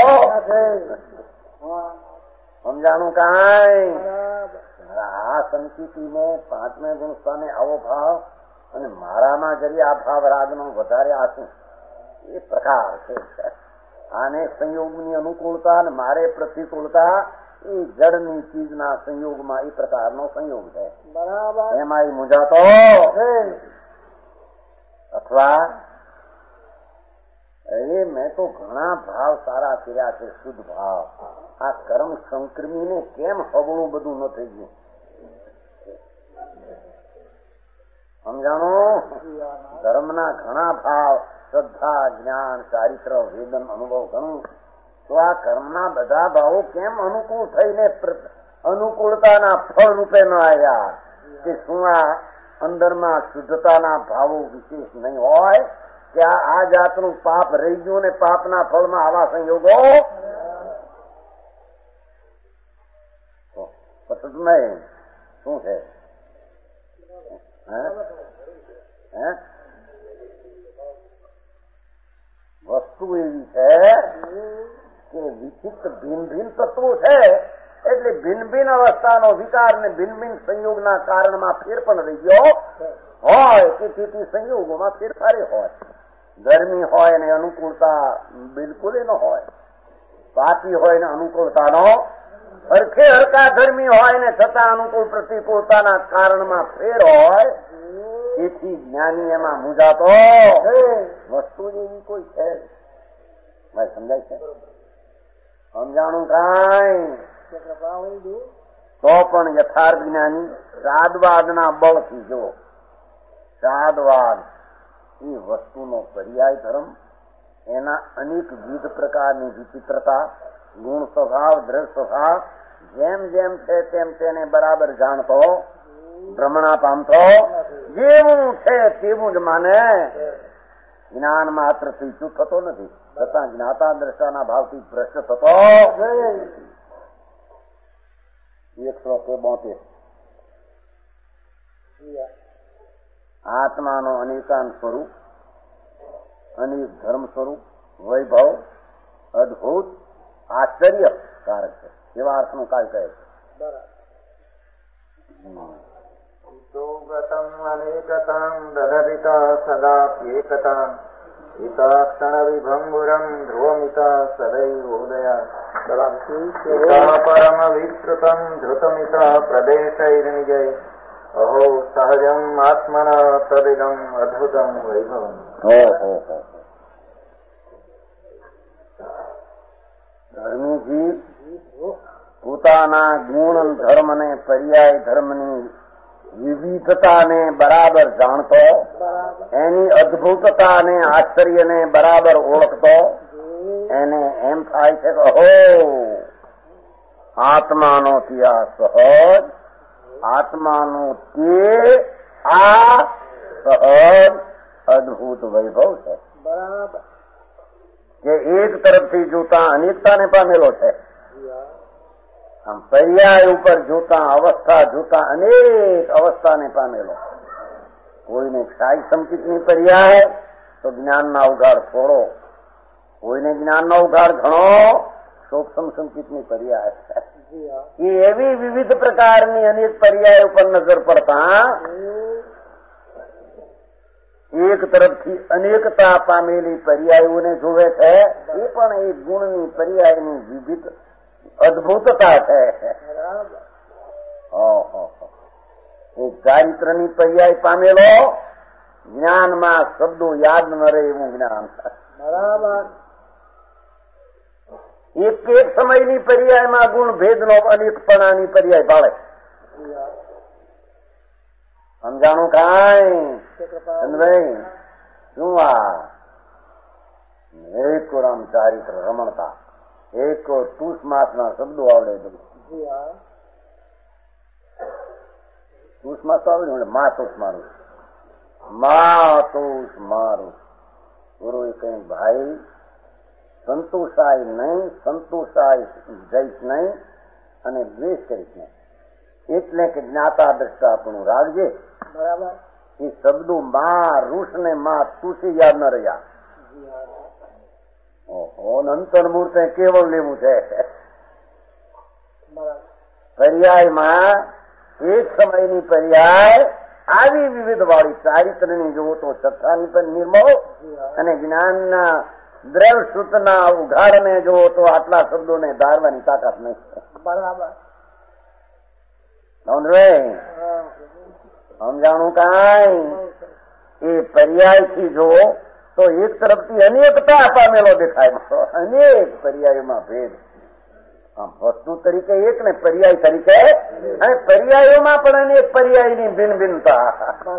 સમજાણું કાંઈ? આ સંકિતિને પાંચમે ગુણસ્થાને આવો ભાવ અને મારામાં જરી આ ભાવ રાગનો વધારે આ શું એ પ્રકાર છે. આને સંયોગની અનુકૂળતા અને મારે પ્રતિકૂળતા એ જડની ચીજના સંયોગમાં એ પ્રકારનો સંયોગ છે. બરાબર. એમાં એ મૂંઝાતો. અથવા મેં તો ઘણા ભાવ સારા કર્યા છે, શુદ્ધ ભાવ. આ કર્મ સંક્રમીને કેમ હવણું બધું ન થઈ ગયું? સમજાણો? ધર્મના ઘણા ભાવ, શ્રદ્ધા, જ્ઞાન, ચારિત્ર, વેદન, અનુભવ ઘણું. તો આ કર્મના બધા ભાવો કેમ અનુકૂળ થઈને અનુકૂળતાના ફળ રૂપે ન આવ્યા? કે શું આ અંદરમાં શુદ્ધતાના ભાવો વિશેષ નહીં હોય? કે આ જાતનું પાપ રહી ગયું ને પાપના ફળમાં આવા સંયોગો સમય શું છે? વસ્તુ એવી છે કે વિચિત્ર ભિન્ન ભિન્ન તત્વો છે, એટલે ભિન્ન ભિન્ન અવસ્થાનો વિકાર ને ભિન્ન ભિન્ન સંયોગના કારણમાં ફેર પણ રહી ગયો હોય કે તેથી સંયોગોમાં ફેરફારે હોય. ગરમી હોય ને અનુકૂળતા બિલકુલ ન હોય, પાપી હોય ને અનુકૂળતાનો હરખે હરકા ધર્મી હોય ને છતાં અનુકૂળ પ્રતિકૂળતાના કારણમાં ફેર હોય, તેથી જ્ઞાની એમાં મૂંઝાતો વસ્તુ જેવી કોઈ છે. ભાઈ સમજાય છે? સમજાણું કાંઈ તો પણ યથાર્થ જ્ઞાની સાદવાદના બળથી જો સાદવાદ એ વસ્તુનો પર્યાય ધર્મ, એના અનેક વિધ પ્રકારની વિચિત્રતા, ગુણ સ્વભાવ, દ્રઢ સ્વભાવ જેમ જેમ છે તેમ તેને બરાબર જાણતો, ભ્રમણા પામતો, જેવું છે તેવું જ માને. જ્ઞાન માત્રથી ચૂપ થતો નથી, છતાં જ્ઞાતા દ્રષ્ટાના ભાવથી ભ્રષ્ટ થતો. 172 આત્માનો અનેકાંત સ્વરૂપ, અનેક ધર્મ સ્વરૂપ, વૈભવ, અદભુત, આશ્ચર્યકારક છે. એવા અર્થનું કાય કહે છે. ગતમ અનેકતાં દદરિતા સદાપ્યેકતાં હિતા ક્ષણ વિભંગુરમ ધ્રુવમિતા સદૈવોદયા પરમ વિસ્તૃતમ ધૃતમિતા પ્રદેશૈર્નિજય અહો સહજમ આત્મના તદિદમ અદ્ભુતમ વૈભવમ. ધર્મીજી પોતાના ગુણ ધર્મને પર્યાય ધર્મની વિવિધતાને બરાબર જાણતો, એની અદભુતતાને આશ્ચર્યને બરાબર ઓળખતો, એને એમ થાય છે કે હો આત્માનો ત્યાં સહજ, આત્માનો તે આ સહજ અદભુત વૈભવ છે. બરાબર કે એક તરફથી જોતા અનેકતાને પામેલો છે, આમ પર્યાય ઉપર જોતા, અવસ્થા જોતા અનેક અવસ્થાને પામેલો. કોઈને ક્ષાય સંકિતની પર્યાય તો જ્ઞાનના ઉઘાડ થોડો, કોઈને જ્ઞાનનો ઉઘાડ ઘણો, સૂક્ષ્મ સંકિતની પર્યાય. એ એવી વિવિધ પ્રકારની અનેક પર્યાય ઉપર નજર પડતા એક તરફથી અનેકતા પામેલી પર્યાયોને જોવે છે. એ પણ એ ગુણની પર્યાયની વિવિધ અદભુતતા છે. એ ચારિત્રની પર્યાય પામેલો, જ્ઞાનમાં શબ્દો યાદ ન રહે એવું જ્ઞાન. બરાબર એક એક સમયની પર્યાયમાં ગુણ ભેદનો અનેકપણાની પર્યાય પાડે. સમજાણું કાંઈ? ચંદ્રભાઈ શું આ એક રામ ચારિત્ર રમણતા, એક તુષ માસના શબ્દો આવડે. તુષ માસ તો આવડે, માતુષ મારું, માતુષ મારું. ગુરુએ કહ્યું ભાઈ સંતોષાય નહીં, સંતોષાય જઈશ નહીં અને દ્વેષ કરીશ નહીં, એટલે કે જ્ઞાતા દ્રષ્ટા આપણું રાખજે. બરાબર એ શબ્દો માં રૂષ ને માં તુષી યાદ ન રહ્યા. ઓહો અંતર્મૂર્તે કેવળ લેવું છે. પર્યાયમાં એક સમયની પર્યાય આવી વિવિધ વાળી ચારિત્રની જુઓ તો છઠ્ઠાની પણ નિર્મળ, અને જ્ઞાનના દ્રવ સૂતના ઉઘાડને જુઓ તો આટલા શબ્દોને ધારવાની તાકાત નહીં. બરાબર સમજાણું કાંઈ? એ પર્યાયથી જુઓ તો એક તરફથી અનેકતા પામેલો દેખાય, અનેક પર્યાયોમાં ભેદ. વસ્તુ તરીકે એક ને પર્યાય તરીકે, અને પર્યાયોમાં પણ અનેક પર્યાયની ભિન્ન ભિન્નતા.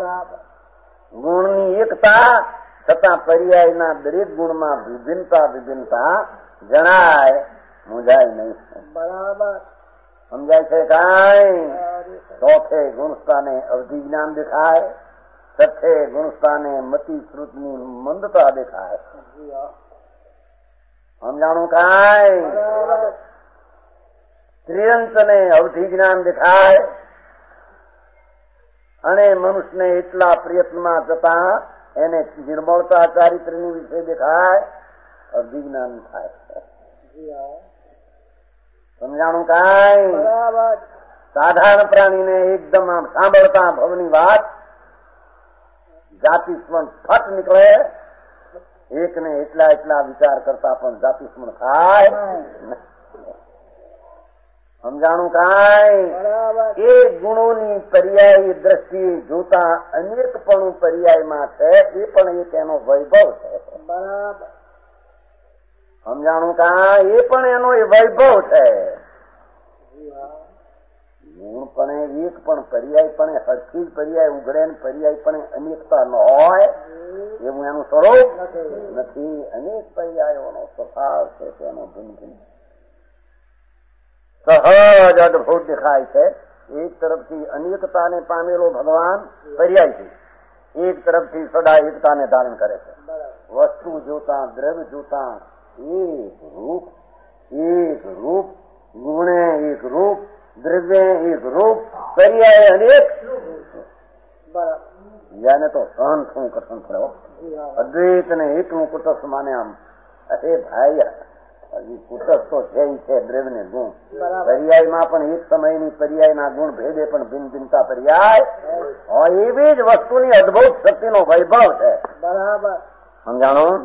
ગુણની એકતા છતાં પર્યાયના દરેક ગુણમાં વિભિન્નતા જણાય, મૂંઝાય નહીં. બરાબર સમજાય છે કાંઈ? ચોથે ગુણસ્થાને અવધિ જ્ઞાન દેખાય, છઠ્ઠે ગુણસ્થાને મતિ શ્રુતની મંદતા દેખાય. સમજાણું કાંઈ? ત્રિયંતને અવધિ જ્ઞાન દેખાય અને મનુષ્યને એટલા પ્રયત્નમાં જતા એને નિર્મળતા ચારિત્ર્યની વિશે દેખાય, અવધિ જ્ઞાન થાય. સમજાણું કાંઈ? સાધારણ પ્રાણીને એકદમ આમ સાંભળતા ભવની વાત જાતિસ્મરણ ફટ નીકળે, એકને એટલા એટલા વિચાર કરતા પણ જાતિસ્મરણ થાય. સમજાણું કાંઈ? એ ગુણોની પર્યાયી દ્રષ્ટિએ જોતા અનેકપણું પર્યાયમાં છે, એ પણ એક એનો વૈભવ છે. સમજાણું કાંઈ? એ પણ એનો એ વૈભવ છે. ગુણ પણ એક પણ પર્યાય પણ હરખી જ પર્યાય ઉઘડે ને પર્યાય પણ અનેકતા ન હોય એવું એનું સ્વરૂપ નથી. અનેક પર્યાયોનો સ્વભાવ છે, તેનો ભિન્ન ભિન્ન સહજ અદભુત દેખાય છે. એક તરફથી અનેકતાને પામેલો ભગવાન પર્યાયથી, એક તરફથી સદા એકતાને ધારણ કરે છે. વસ્તુ જોતા, દ્રવ્ય જોતા એક રૂપ, ગુણે એક રૂપ, દ્રવ્ય એક રૂપ, પર્યાય અનેક. યાને તો સહન શું કથન થયો, અદ્વૈત ને એકનું કુટસ્થ માને આમ. અરે ભાઈ, કુટસ્થ તો છે દ્રવ્ય ને ગુણ. પર્યાયમાં પણ એક સમયની પર્યાયના ગુણ ભેદે પણ ભિન્ન ભિન્નતા પર્યાય હોય, એવી જ વસ્તુની અદભુત શક્તિનો વૈભવ છે. બરાબર સમજાણું?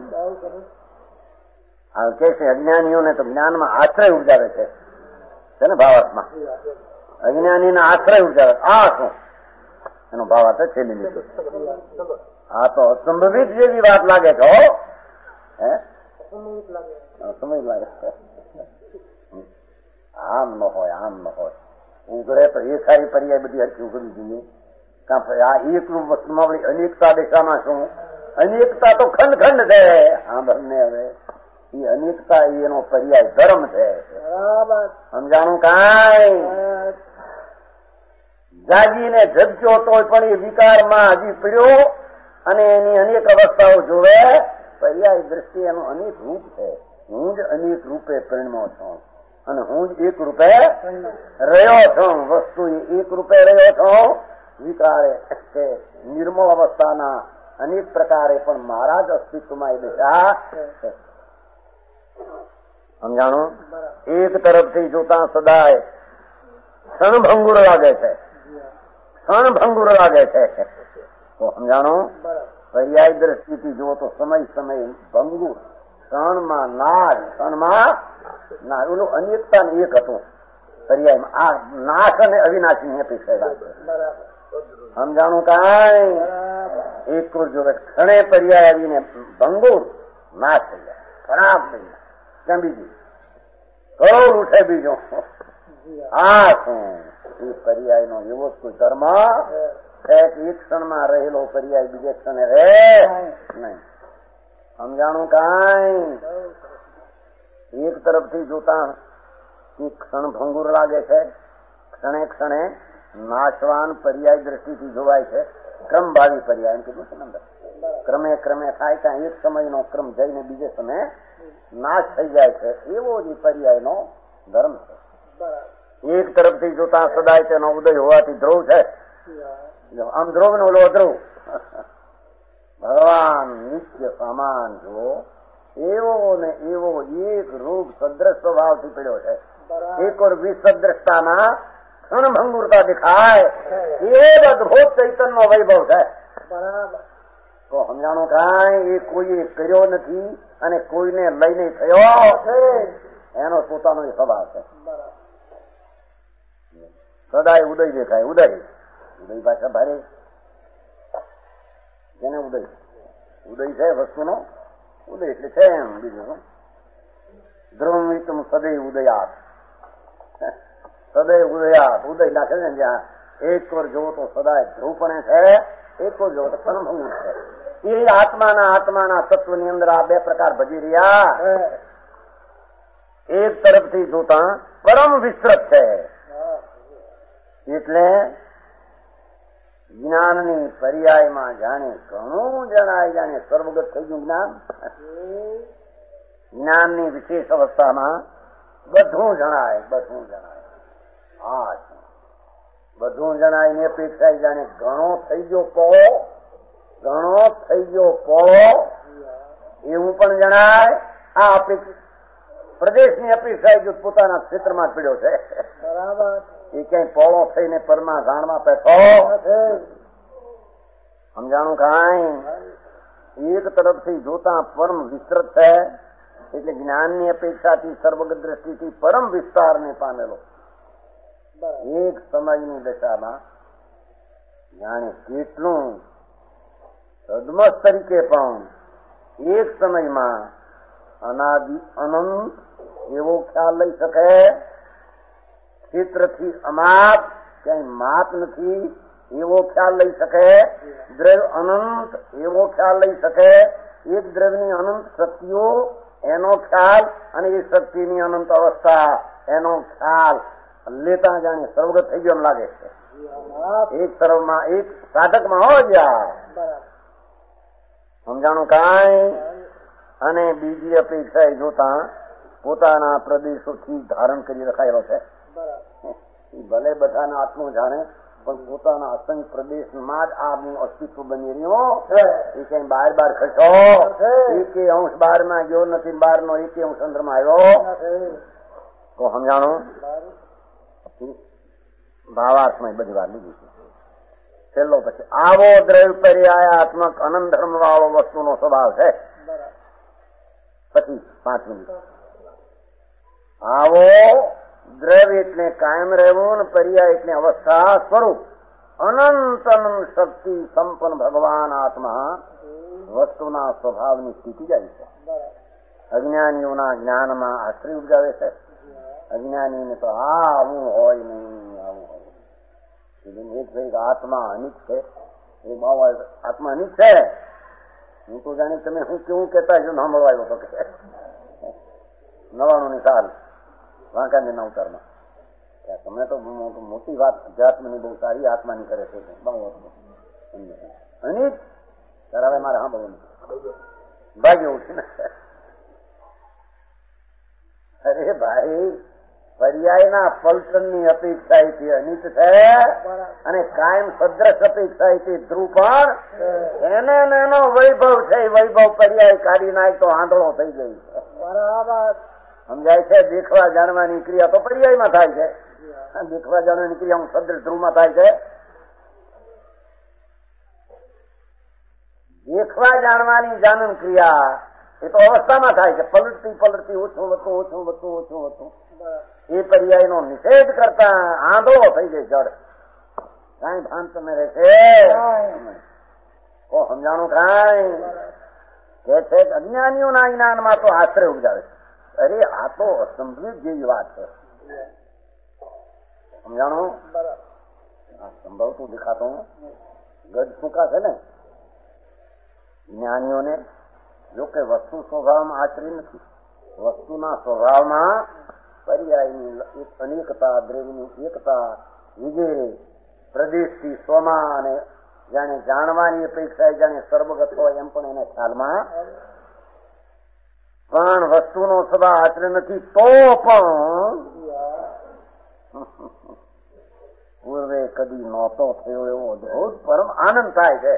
કે છે અજ્ઞાનીઓને તો જ્ઞાનમાં આશ્રય ઉપજાવે છે ને ભાવાર્થમાં. અજ્ઞાનીના આશ્રય ઉપજાવે. આ શું એનો ભાવાર્થ છેલ્લી લીધું. આ તો અસંભવિત જેવી વાત લાગે છે. સમય લાગે આમ ન હોય, આમ ન હોય. ઉઘડે તો એ સારી પર્યાય બધી હરખી ઉઘડવી જોઈએ. આ એકરૂપ વસ્તુમાં વળી અનેકતા દેખામાં શું? અનેકતા તો ખંડ ખંડ છે. હા બંને હવે એ અનેકતા એનો પર્યાય ધર્મ છે. સમજાણું કાંઈ? જાગીને જગ્યો તો પણ એ વિકારમાં હજી પીડ્યો અને એની અનેક અવસ્થાઓ જોવે. પર્યાય દ્રષ્ટિ એનું અનેક રૂપ છે. હું જ અનેક રૂપે પરિણમો છું અને હું જ એક રૂપે રહ્યો છું. વસ્તુ એક રૂપે રહ્યો છું. વિકારે છે નિર્મળ અવસ્થાના અનેક પ્રકારે પણ મારા જ અસ્તિત્વમાં એ દશા છે. સમજાણું? એક તરફથી જોતા સદાય ક્ષણભંગુર લાગે છે, ક્ષણભંગુર લાગે છે. તો સમજાણું? પર્યાય દ્રષ્ટિથી જુઓ તો સમય ભંગુર, ક્ષણમાં નાશ, ઓલું અનેકતા ને એક હતું પર્યાયમાં. આ નાશ અને અવિનાશી અપેક્ષા. સમજાણું કાંઈ? એક જોવે ક્ષણે પર્યાય આવીને ભંગુર નાશ થઈ જાય, ખરાબ થઈ જાય. ક્યાં બીજી કરોડ ઉઠે બીજો. આ શું એ પર્યાય નો એવો જ કોઈ ધર્મ છે કે એક ક્ષણમાં રહેલો પર્યાય બીજે ક્ષણે રહે નહીં. સમજાણું કાંઈ? એક તરફથી જોતા એક ક્ષણ ભંગુર લાગે છે, ક્ષણે ક્ષણે નાશવાન પર્યાય દ્રષ્ટિથી જોવાય છે. ક્રમભાવી પર્યાય એમ કીધું છે ને, ક્રમે ક્રમે થાય ત્યાં એક સમયનો ક્રમ જઈને બીજે સમયે નાશ થઈ જાય છે. એવો જ પર્યાયનો ધર્મ છે. એક તરફથી જોતા સદાય તેનો ઉદય હોવાથી ધ્રુવ છે. આમ ધ્રુવ ને ઓલો અધ્રુવ. ભગવાન નિત્ય સામાન જુઓ, એવો ને એવો એક રૂપ સદ્રશ સ્વભાવથી પડ્યો છે. એક ઓર વિસદ્રષ્ટાના ક્ષણભંગુરતા દેખાય. એ જ અદભુત ચૈતન્ય વૈભવ છે. તો સમજાણું કાંઈ? એ કોઈએ કર્યો નથી અને કોઈને લઈને થયો એનો પોતાનો સ્વભાવ છે. સદાય ઉદય દેખાય. ઉદય ભાષા ભારે. જેને ઉદય છે વસ્તુનો ઉદય એટલે છે એમ. બીજું ધ્રુવમિતમ સદૈવ ઉદયાત. સદૈવ ઉદયાત ઉદય નાખે છે જ્યાં એક વાર જોવો તો સદાય ધ્રુવપણે છે, એક વાર જોવો તો ક્ષણભંગુર છે. એ આત્માના તત્વની અંદર આ બે પ્રકાર ભજી રહ્યા. એક તરફથી જોતા પરમ વિસ્તૃત છે, એટલે જ્ઞાનની પર્યાયમાં જાણે ઘણું જણાય, જાણે સર્વગત થઈ ગયું જ્ઞાન. જ્ઞાનની વિશેષ અવસ્થામાં બધું જણાય. હા, બધું જણાય ને અપેક્ષા જાણે ઘણો થઈ ગયો પોળો, ઘણો થઈ ગયો પોળો એવું પણ જણાય. આ પ્રદેશની અપેક્ષા જો પોતાના ક્ષેત્રમાં જ પીડ્યો છે. બરાબર. એ ક્યાંય પોળો થઈને પરમાં જાણવા બેઠો સમજાણું કાંઈ. એક તરફથી જોતા પરમ વિસ્તૃત છે એટલે જ્ઞાનની અપેક્ષાથી સર્વગત દ્રષ્ટિથી પરમ વિસ્તારને પામેલો. એક સમયની દશામાં જાણે કેટલું સદમત તરીકે પણ એક સમયમાં અનાદિ અનંત એવો ખ્યાલ લઈ શકે. ક્ષેત્રથી અમાપ ક્યાંય માપ નથી એવો ખ્યાલ લઈ શકે. દ્રવ્ય અનંત એવો ખ્યાલ લઈ શકે. એક દ્રવ્યની અનંત શક્તિઓ એનો ખ્યાલ અને એ શક્તિની અનંત અવસ્થા એનો ખ્યાલ લેતા જાણે સર્વગત થઈ ગયો એમ લાગે છે. એક તરફમાં એક સાધકમાં હો ગયા સમજાણું કાંઈ. અને બીજી અપેક્ષા જોતા પોતાના પ્રદેશોથી ધારણ કરી રખાયેલો છે. ભલે બધાના આત્મો જાણે પણ પોતાના અસંગ પ્રદેશમાં જ આનું અસ્તિત્વ બની રહ્યો. એ કઈ બહાર ખસો એક અંશ બહારમાં ગયો નથી. બહારનો એક અંશ અંદરમાં આવ્યો તો સમજાણું. ભાવાર્થમાં બધી વાર લીધી છે. છેલ્લો પછી આવો દ્રવ્ય પર્યાયાત્મક અનંત ધર્મ વાળો વસ્તુનો સ્વભાવ છે. પછી 5 મિનિટ. આવો દ્રવ્ય એટલે કાયમ રહેવું ને પર્યાય એટલે અવસ્થા સ્વરૂપ અનંત અનંત શક્તિ સંપન્ન ભગવાન આત્મા વસ્તુના સ્વભાવની સ્થિતિ જાય છે. અજ્ઞાનીઓના જ્ઞાનમાં આશ્રય ઉપજાવે છે. અજ્ઞાનીને તો આવું હોય નહીં આવું હોય. એક ભાઈ આત્મા અનિત છે. એ આત્મા અનિત છે. હું તો જાણી તમે હું કેવું કેતા છું સાંભળવા આવ્યો તો કે 99 સાલ વાંકાનેરના ઉતારમાં તમે તો મોટી વાત અધ્યાત્મની બહુ સારી આત્માની કરે છે. અનિત ત્યારે હવે મારે સાંભળવું ભાગ્ય ઉઠી ને. અરે ભાઈ પર્યાયના પલટનની અપેક્ષા અનિત છે અને કાયમ સદ્રશ અપેક્ષા ધ્રુવ પણ એનો વૈભવ છે. વૈભવ પર્યાય કાઢી નાય તો આંધળો થઈ ગઈ છે. બરાબર સમજાય છે. દેખવા જાણવાની ક્રિયા તો પર્યાયમાં થાય છે. દેખવા જાણવાની ક્રિયા હું સદ્રશ ધ્રુવમાં થાય છે. દેખવા જાણવાની જાણન ક્રિયા એ તો અવસ્થામાં થાય છે. પલટતી ઓછું વધતું એ પર્યાયનો નિષેધ કરતા આંધળો થઈ જાય. જડ કઈ ભાન તમે રહેશે ઓ સમજાણું કાંઈ. કે છે અજ્ઞાનીઓના જ્ઞાનમાં તો આશ્રય ઉપજાવે છે. અરે આ તો અસંભવિત જેવી વાત છે. સમજાણું. આ સંભવતું દેખાતું ગજ સૂકા છે ને જ્ઞાનીઓને. જોકે વસ્તુ સ્વભાવમાં આશ્રય નથી. વસ્તુના સ્વભાવમાં પર્યાયની અનેકતા દ્રવ્યની એકતા વિગેરે પ્રદેશથી સ્વમાં અને જાણે જાણવાની અપેક્ષા જાણે સર્વગત હોય એમ પણ એને ખ્યાલમાં. પણ વસ્તુનો સ્વભાવ આશ્રય નથી તો પણ પૂર્વે કદી નહોતો થયો એવો અદભુત પરમ આનંદ થાય છે.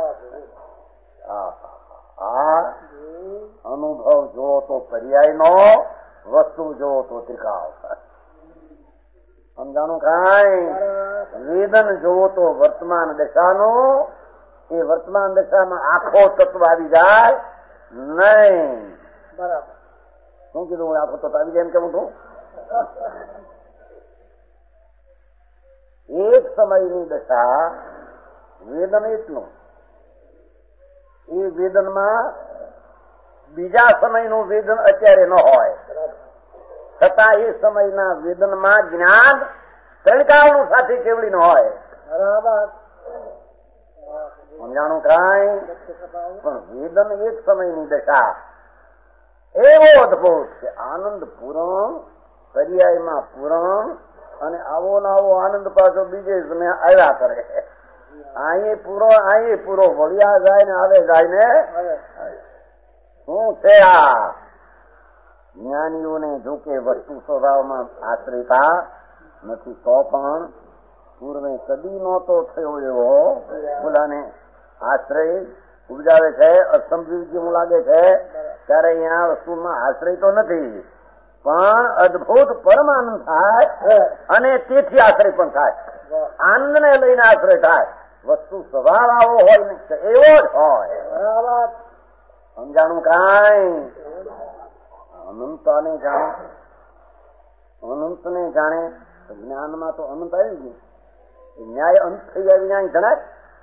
આ અનુભવ જોવો તો પર્યાયનો, વસ્તુ જોવો તો ત્રિકાળ. સમજાણું કાંઈ. વેદન જોવો તો વર્તમાન દશાનું. એ વર્તમાન દશામાં આખો તત્વ આવી જાય નહીં. બરાબર શું કીધું? આખો તત્વ આવી જાય એમ કેવું છું. એક સમયની દશા વેદન એટલું. એ વેદનમાં બીજા સમયનું વેદન અત્યારે ન હોય છતાં એ સમયના વેદનમાં જ્ઞાન ત્રણકાળનું સાથે કેવડી ન હોય. બરાબર સમજાણું કાંઈ. પણ વેદન એક સમયની દશા એવો અદભુત છે. આનંદ પૂરણ પર્યાયમાં પૂરણ અને આવો ને આવો આનંદ પાછો બીજે સમય આવ્યા કરે. અહીં પૂરો વળ્યા જાય ને આવે જાય ને. શું છે આ? જ્ઞાનીઓને જોકે વસ્તુ સ્વભાવમાં આશ્રિતા નથી તો પણ પૂર્વે કદી નહોતો થયો એવો બોલાને આશ્રય ઉપજાવે છે. અસંભવ જેવું લાગે છે ત્યારે અહીંયા વસ્તુમાં આશ્રય તો નથી, પણ અદભુત પરમાનંદ થાય અને તેથી આશ્રય પણ થાય. આનંદને લઈને આશ્રય થાય. વસ્તુ સ્વભાવ આવો હોય ને એવો જ હોય. સમજાણું કાંઈ? અનંતને જાણે, અનંતને જાણે. જ્ઞાનમાં તો અનંત આવી ગયું. ન્યાય અંત થઈ જાય વિના જણાય?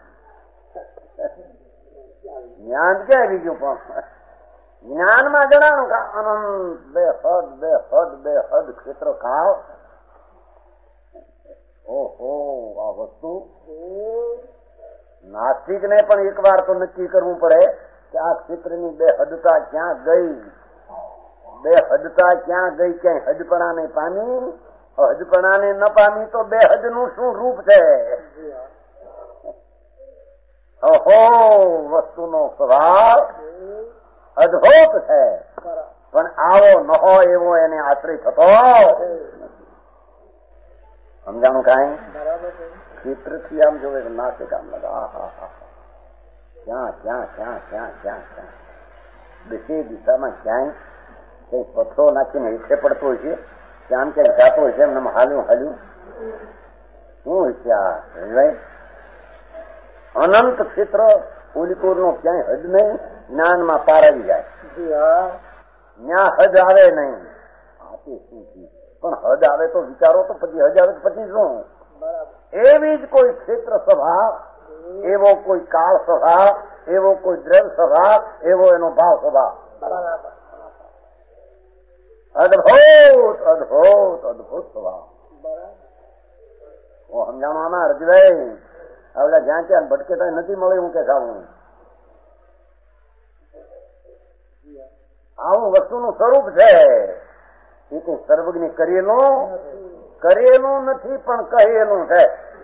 જ્ઞાન ક્યાં આવી ગયું? પણ જ્ઞાનમાં જણાનું કે અનંત બે હદ ક્ષેત્ર ખાવ. ઓહો, આ વસ્તુ નાસ્તિક ને પણ એક વાર તો નક્કી કરવું પડે કે આ ક્ષેત્રની બે હદતા ક્યાં ગઈ. બે હદતા ક્યાં ગઈ? ક્યાંય હદપણાને પામી, હદપણાને ન પામી તો બે હદનું શું રૂપ છે? ઓહો, વસ્તુનો સ્વભાવ અદભુત છે, પણ આવો ન હોય એવો એને આશ્રય થતો. સમજાણું કાંઈ? ક્ષેત્રથી આમ જોવે તો નાસિક આમ લગા, ક્યાં ક્યાં ક્યાં ક્યાં ક્યાં ક્યાં દસે દિશામાં ક્યાંય કઈ પથ્થરો નાખીને હેઠે પડતો હોય છે, ક્યાં ક્યાંય જાતો હોય છે. એમને હાલ્યું શું હોય છે આ? અનંત ક્ષેત્ર ઉલિપુર નો ક્યાંય હદ નહીં. જ્ઞાનમાં પાર આવી જાય, ત્યાં હદ આવે નહીં. આપે શું પણ હદ આવે તો વિચારો તો પછી હદ આવે તો પછી શું? એવી જ કોઈ ક્ષેત્ર સ્વભાવ, એવો કોઈ કાળ સ્વભાવ, એવો કોઈ દ્રવ્ય સ્વભાવ, એવો એનો ભાવ સ્વભાવ. અદભુત અદભુત અદભુત સ્વભાવ. સમજાણું આમાં રજભાઈ? હવે જ્યાં ત્યાં ભટકેતા નથી મળે હું કે ખાવું. આવું વસ્તુનું સ્વરૂપ છે. એ કઈ સર્વજ્ઞ કરેલું નથી, પણ કહેલું છે.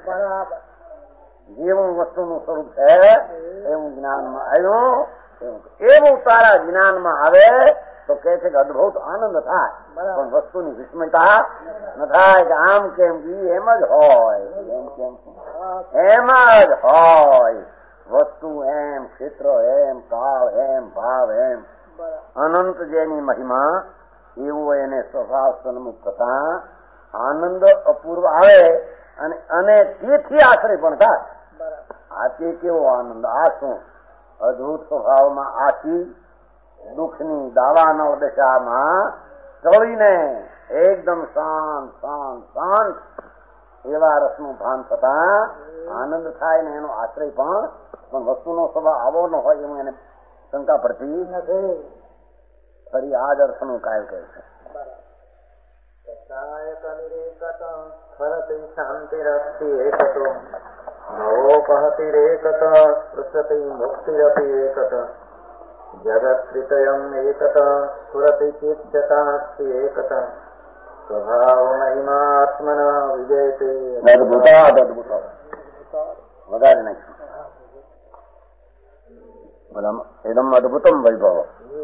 જેવું વસ્તુનું સ્વરૂપ છે એવું જ્ઞાનમાં આવ્યું. એવું તારા જ્ઞાનમાં આવે તો કે છે કે અદભુત આનંદ થાય, પણ વસ્તુની વિસ્મયતા ન થાય કે આમ કેમ એમ જ હોય. એમ કેમ એમ જ હોય. વસ્તુ એમ, ક્ષેત્ર એમ, કાળ એમ, ભાવ એમ, અનંત જેની મહિમા એવું એને સ્વભાવ સન્મુખ થતા આનંદ અપૂર્વ આવે અને તેથી આશ્રય પણ થાય. આ તે કેવો આનંદ! આ શું અદભુત સ્વભાવમાં આથી દુઃખની દાવાનળ દશામાં ચડીને એકદમ શાંત શાંત શાંત એવા રસનું ભાન થતા આનંદ થાય ને એનો આશ્રય પણ વસ્તુનો સ્વભાવ આવો ન હોય એવું એને શંકા પડતી નથી. ફરી આ જ અર્થનું કાય કહે છે. શાંતિરસ્તિ એકતો નવોપહતિરેકત સ્પૃશતિ મુક્તિરપી એકત જગત્કૃતયં એકત સ્ફુરતિ ચિત્તતાસ્તિ એકત સ્વભાવ મહિમાત્મના વિજયતે. વધારે નાખ્યું એકદમ અદભુતમ વૈભવ.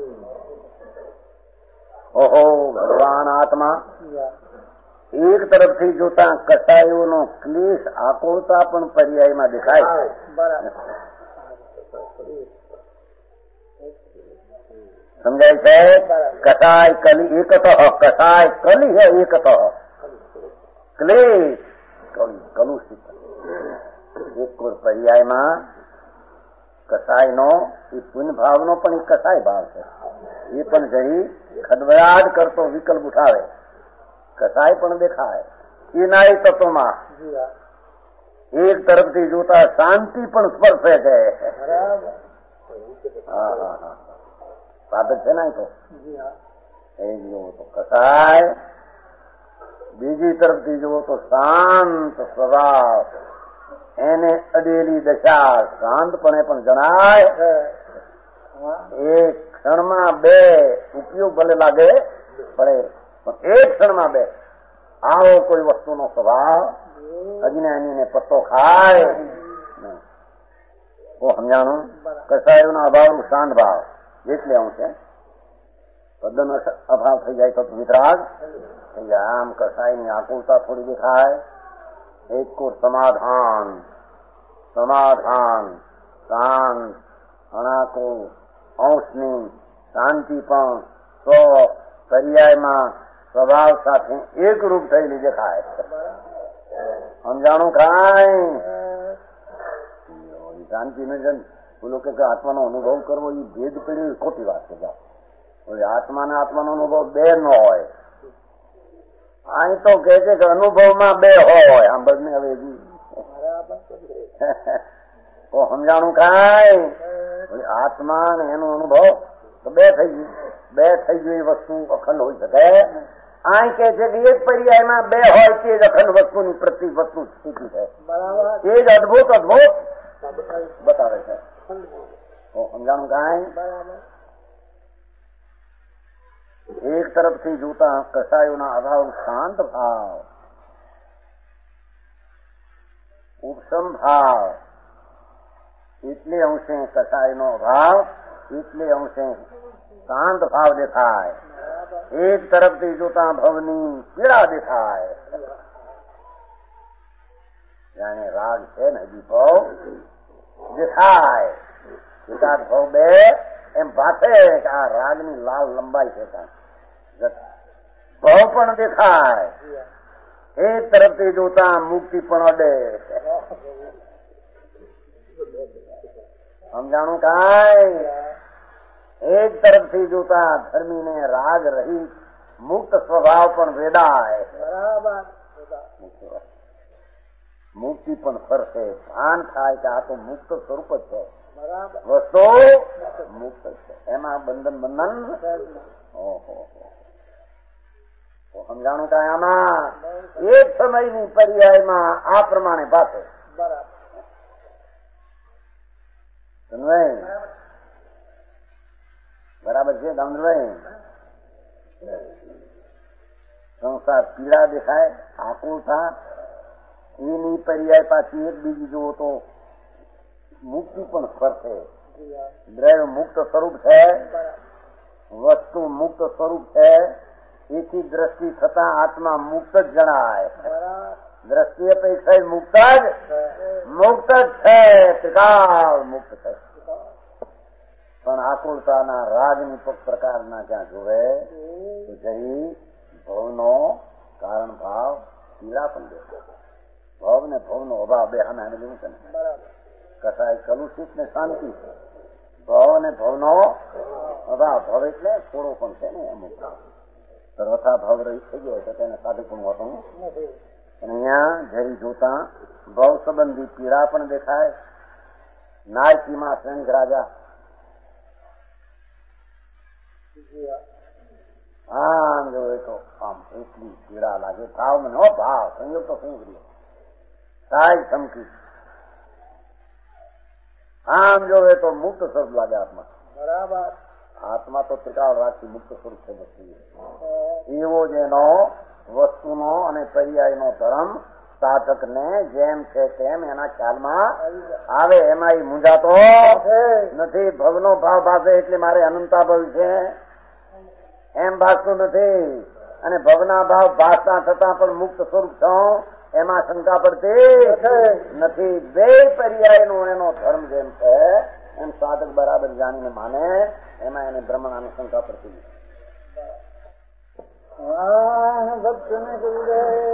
ઓહો, ભગવાન આત્મા એક તરફથી જોતા કસાયોનો ક્લેશ આકુળતા પણ પર્યાયમાં દેખાય. સમજાય છે? કસાય કલી એકત, કસાય કલી હે એકત, ક્લેશ કલુષિત. એક પર્યાયમાં કસાયનો એ પુણ્ય ભાવનો પણ એક કસાય ભાવ છે. એ પણ જરી ખડબડાટ કરતો વિકલ્પ ઉઠાવે, કસાય પણ દેખાય. એ નાય તત્વમાં એક તરફથી જોતા શાંતિ પણ સ્પર્શે છે. સાધક છે ને તો એ જુઓ તો કસાય, બીજી તરફથી જુઓ તો શાંત સ્વભાવ, એને અડેલી દશા શાંતપણે પણ જણાય. એક ક્ષણમાં બે ઉપયોગ ભલે લાગે પડે, પણ એક ક્ષણમાં બે આવો કોઈ વસ્તુનો સ્વભાવ અજ્ઞાનીને પત્તો ખાય. સમજાણું? કસાયોના અભાવનું શાંત ભાવ એટલે હું છે તદ્દન અભાવ થઈ જાય તો વિતરાગ થઈ જાય. આમ કસાયની આકુલતા થોડી દેખાય. એક કોર સમાધાન સમાધાન શાંત અણાકો અંશની શાંતિ પણ પર્યાયમાં સ્વભાવ સાથે એકરૂપ થયેલી દેખાય. સમજાણું કાંઈ શાંતિ ન બોલો કે આત્માનો અનુભવ કરવો એ ભેદ પડ્યો ખોટી વાત છે. આત્માને આત્માનો અનુભવ બે ન હોય. અહીં તો કે છે કે અનુભવમાં બે હોય. આમ બધને હવે તો સમજાણું કાંઈ આત્મા ને એનો અનુભવ તો બે થઈ ગયું. બે થઈ ગયું એ વસ્તુ અખંડ હોઈ શકે. અહીં કે છે કે એક પર્યાયમાં બે હોય તે જ અખંડ વસ્તુની પ્રતિ વસ્તુ સ્થિતિ છે. એ જ અદભુત અદભુત બતાવે છે. તો સમજાણું કાંઈ એક તરફથી જોતા કસાયોના અભાવ શાંત ભાવ ઉપસમ ભાવ એટલે અંશે કસાયનો અભાવ એટલે અંશે શાંત ભાવ દેખાય. એક તરફથી જોતા ભવની પીડા દેખાય. જાણે રાગ છે ને હજી ભાવ દેખાય. એકાદ ભાવ બે એમ ભાષે કે આ રાગની લાલ લંબાઈ છે. ભાવ પણ દેખાય. એક તરફથી જોતા મુક્તિ પણ અડે. સમજાણું કાંઈ એક તરફથી જોતા ધર્મીને રાગ રહિત મુક્ત સ્વભાવ પણ વેદાય. મુક્તિ પણ ફરશે. ભાન થાય કે આ તો મુક્ત સ્વરૂપ જ છે. વસ્તુ મુક્ત છે. એમાં બંધન ઓહો તો સમજાણું કાંઈ આમાં એક સમયની પર્યાયમાં આ પ્રમાણે ભાષે. બરાબર છે દામભાઈ. સંસાર પીડા દેખાય આકુલતા એની પર્યાય પાછી એક બીજી જુઓ તો મુક્તિ પણ ફરશે. દ્રવ્ય મુક્ત સ્વરૂપ છે. વસ્તુ મુક્ત સ્વરૂપ છે. એથી દ્રષ્ટિ થતા આત્મા મુક્ત જ જણાય. દ્રષ્ટિ અપેક્ષા મુક્ત જ છે. ત્રિકાળ મુક્ત છે. પણ આકુલતાના રાગની પ્રકારના જ્યાં જોવે તો જઈ ભવનો કારણ ભાવ પીડા પણ દેખાય. ભવ ને ભવનો અભાવ બે સામે આવેલું છે ને. કસાય કલુષિત ને શાંતિ. ભવ ને ભવનો અભાવ. ભવ એટલે થોડો પણ છે ને અમુક સર્વથા ભાવ રહી થઈ ગયો તો તેને સાધુ પણ હોતું નથી. અને અહીંયા જરી જોતા ભવ સંબંધી પીડા પણ દેખાય. નાયકીમાં શ્રેણી રાજા આમ જોવે તો આમ એટલી પીડા લાગે. ભાવમાં નો ભાવ સંયોગ તો શું કરીએ સાય ધમકી. આમ જોવે તો મુક્ત સ્વરૂપ લાગે આત્મા. બરાબર. આત્મા તો ત્રિકાળ રાખી મુક્ત સ્વરૂપ છે. એવો જેનો વસ્તુનો અને પર્યાયનો ધર્મ સાધક ને જેમ છે તેમ એના ખ્યાલમાં આવે. એમાં એ મૂંઝાતો નથી. ભવનો ભાવ ભાવે એટલે મારે અનંતા ભવ છે એમ ભાગતું નથી. અને ભવના ભાવ ભાષતા થતા પણ મુક્ત સ્વરૂપ છો એમાં શંકા પડતી નથી. બે પર્યાયનો એનો ધર્મ જેમ છે એમ સાધક બરાબર જાણીને માને એમાં એને બ્રહ્મણાની શંકા પડતી નથી. ભક્તને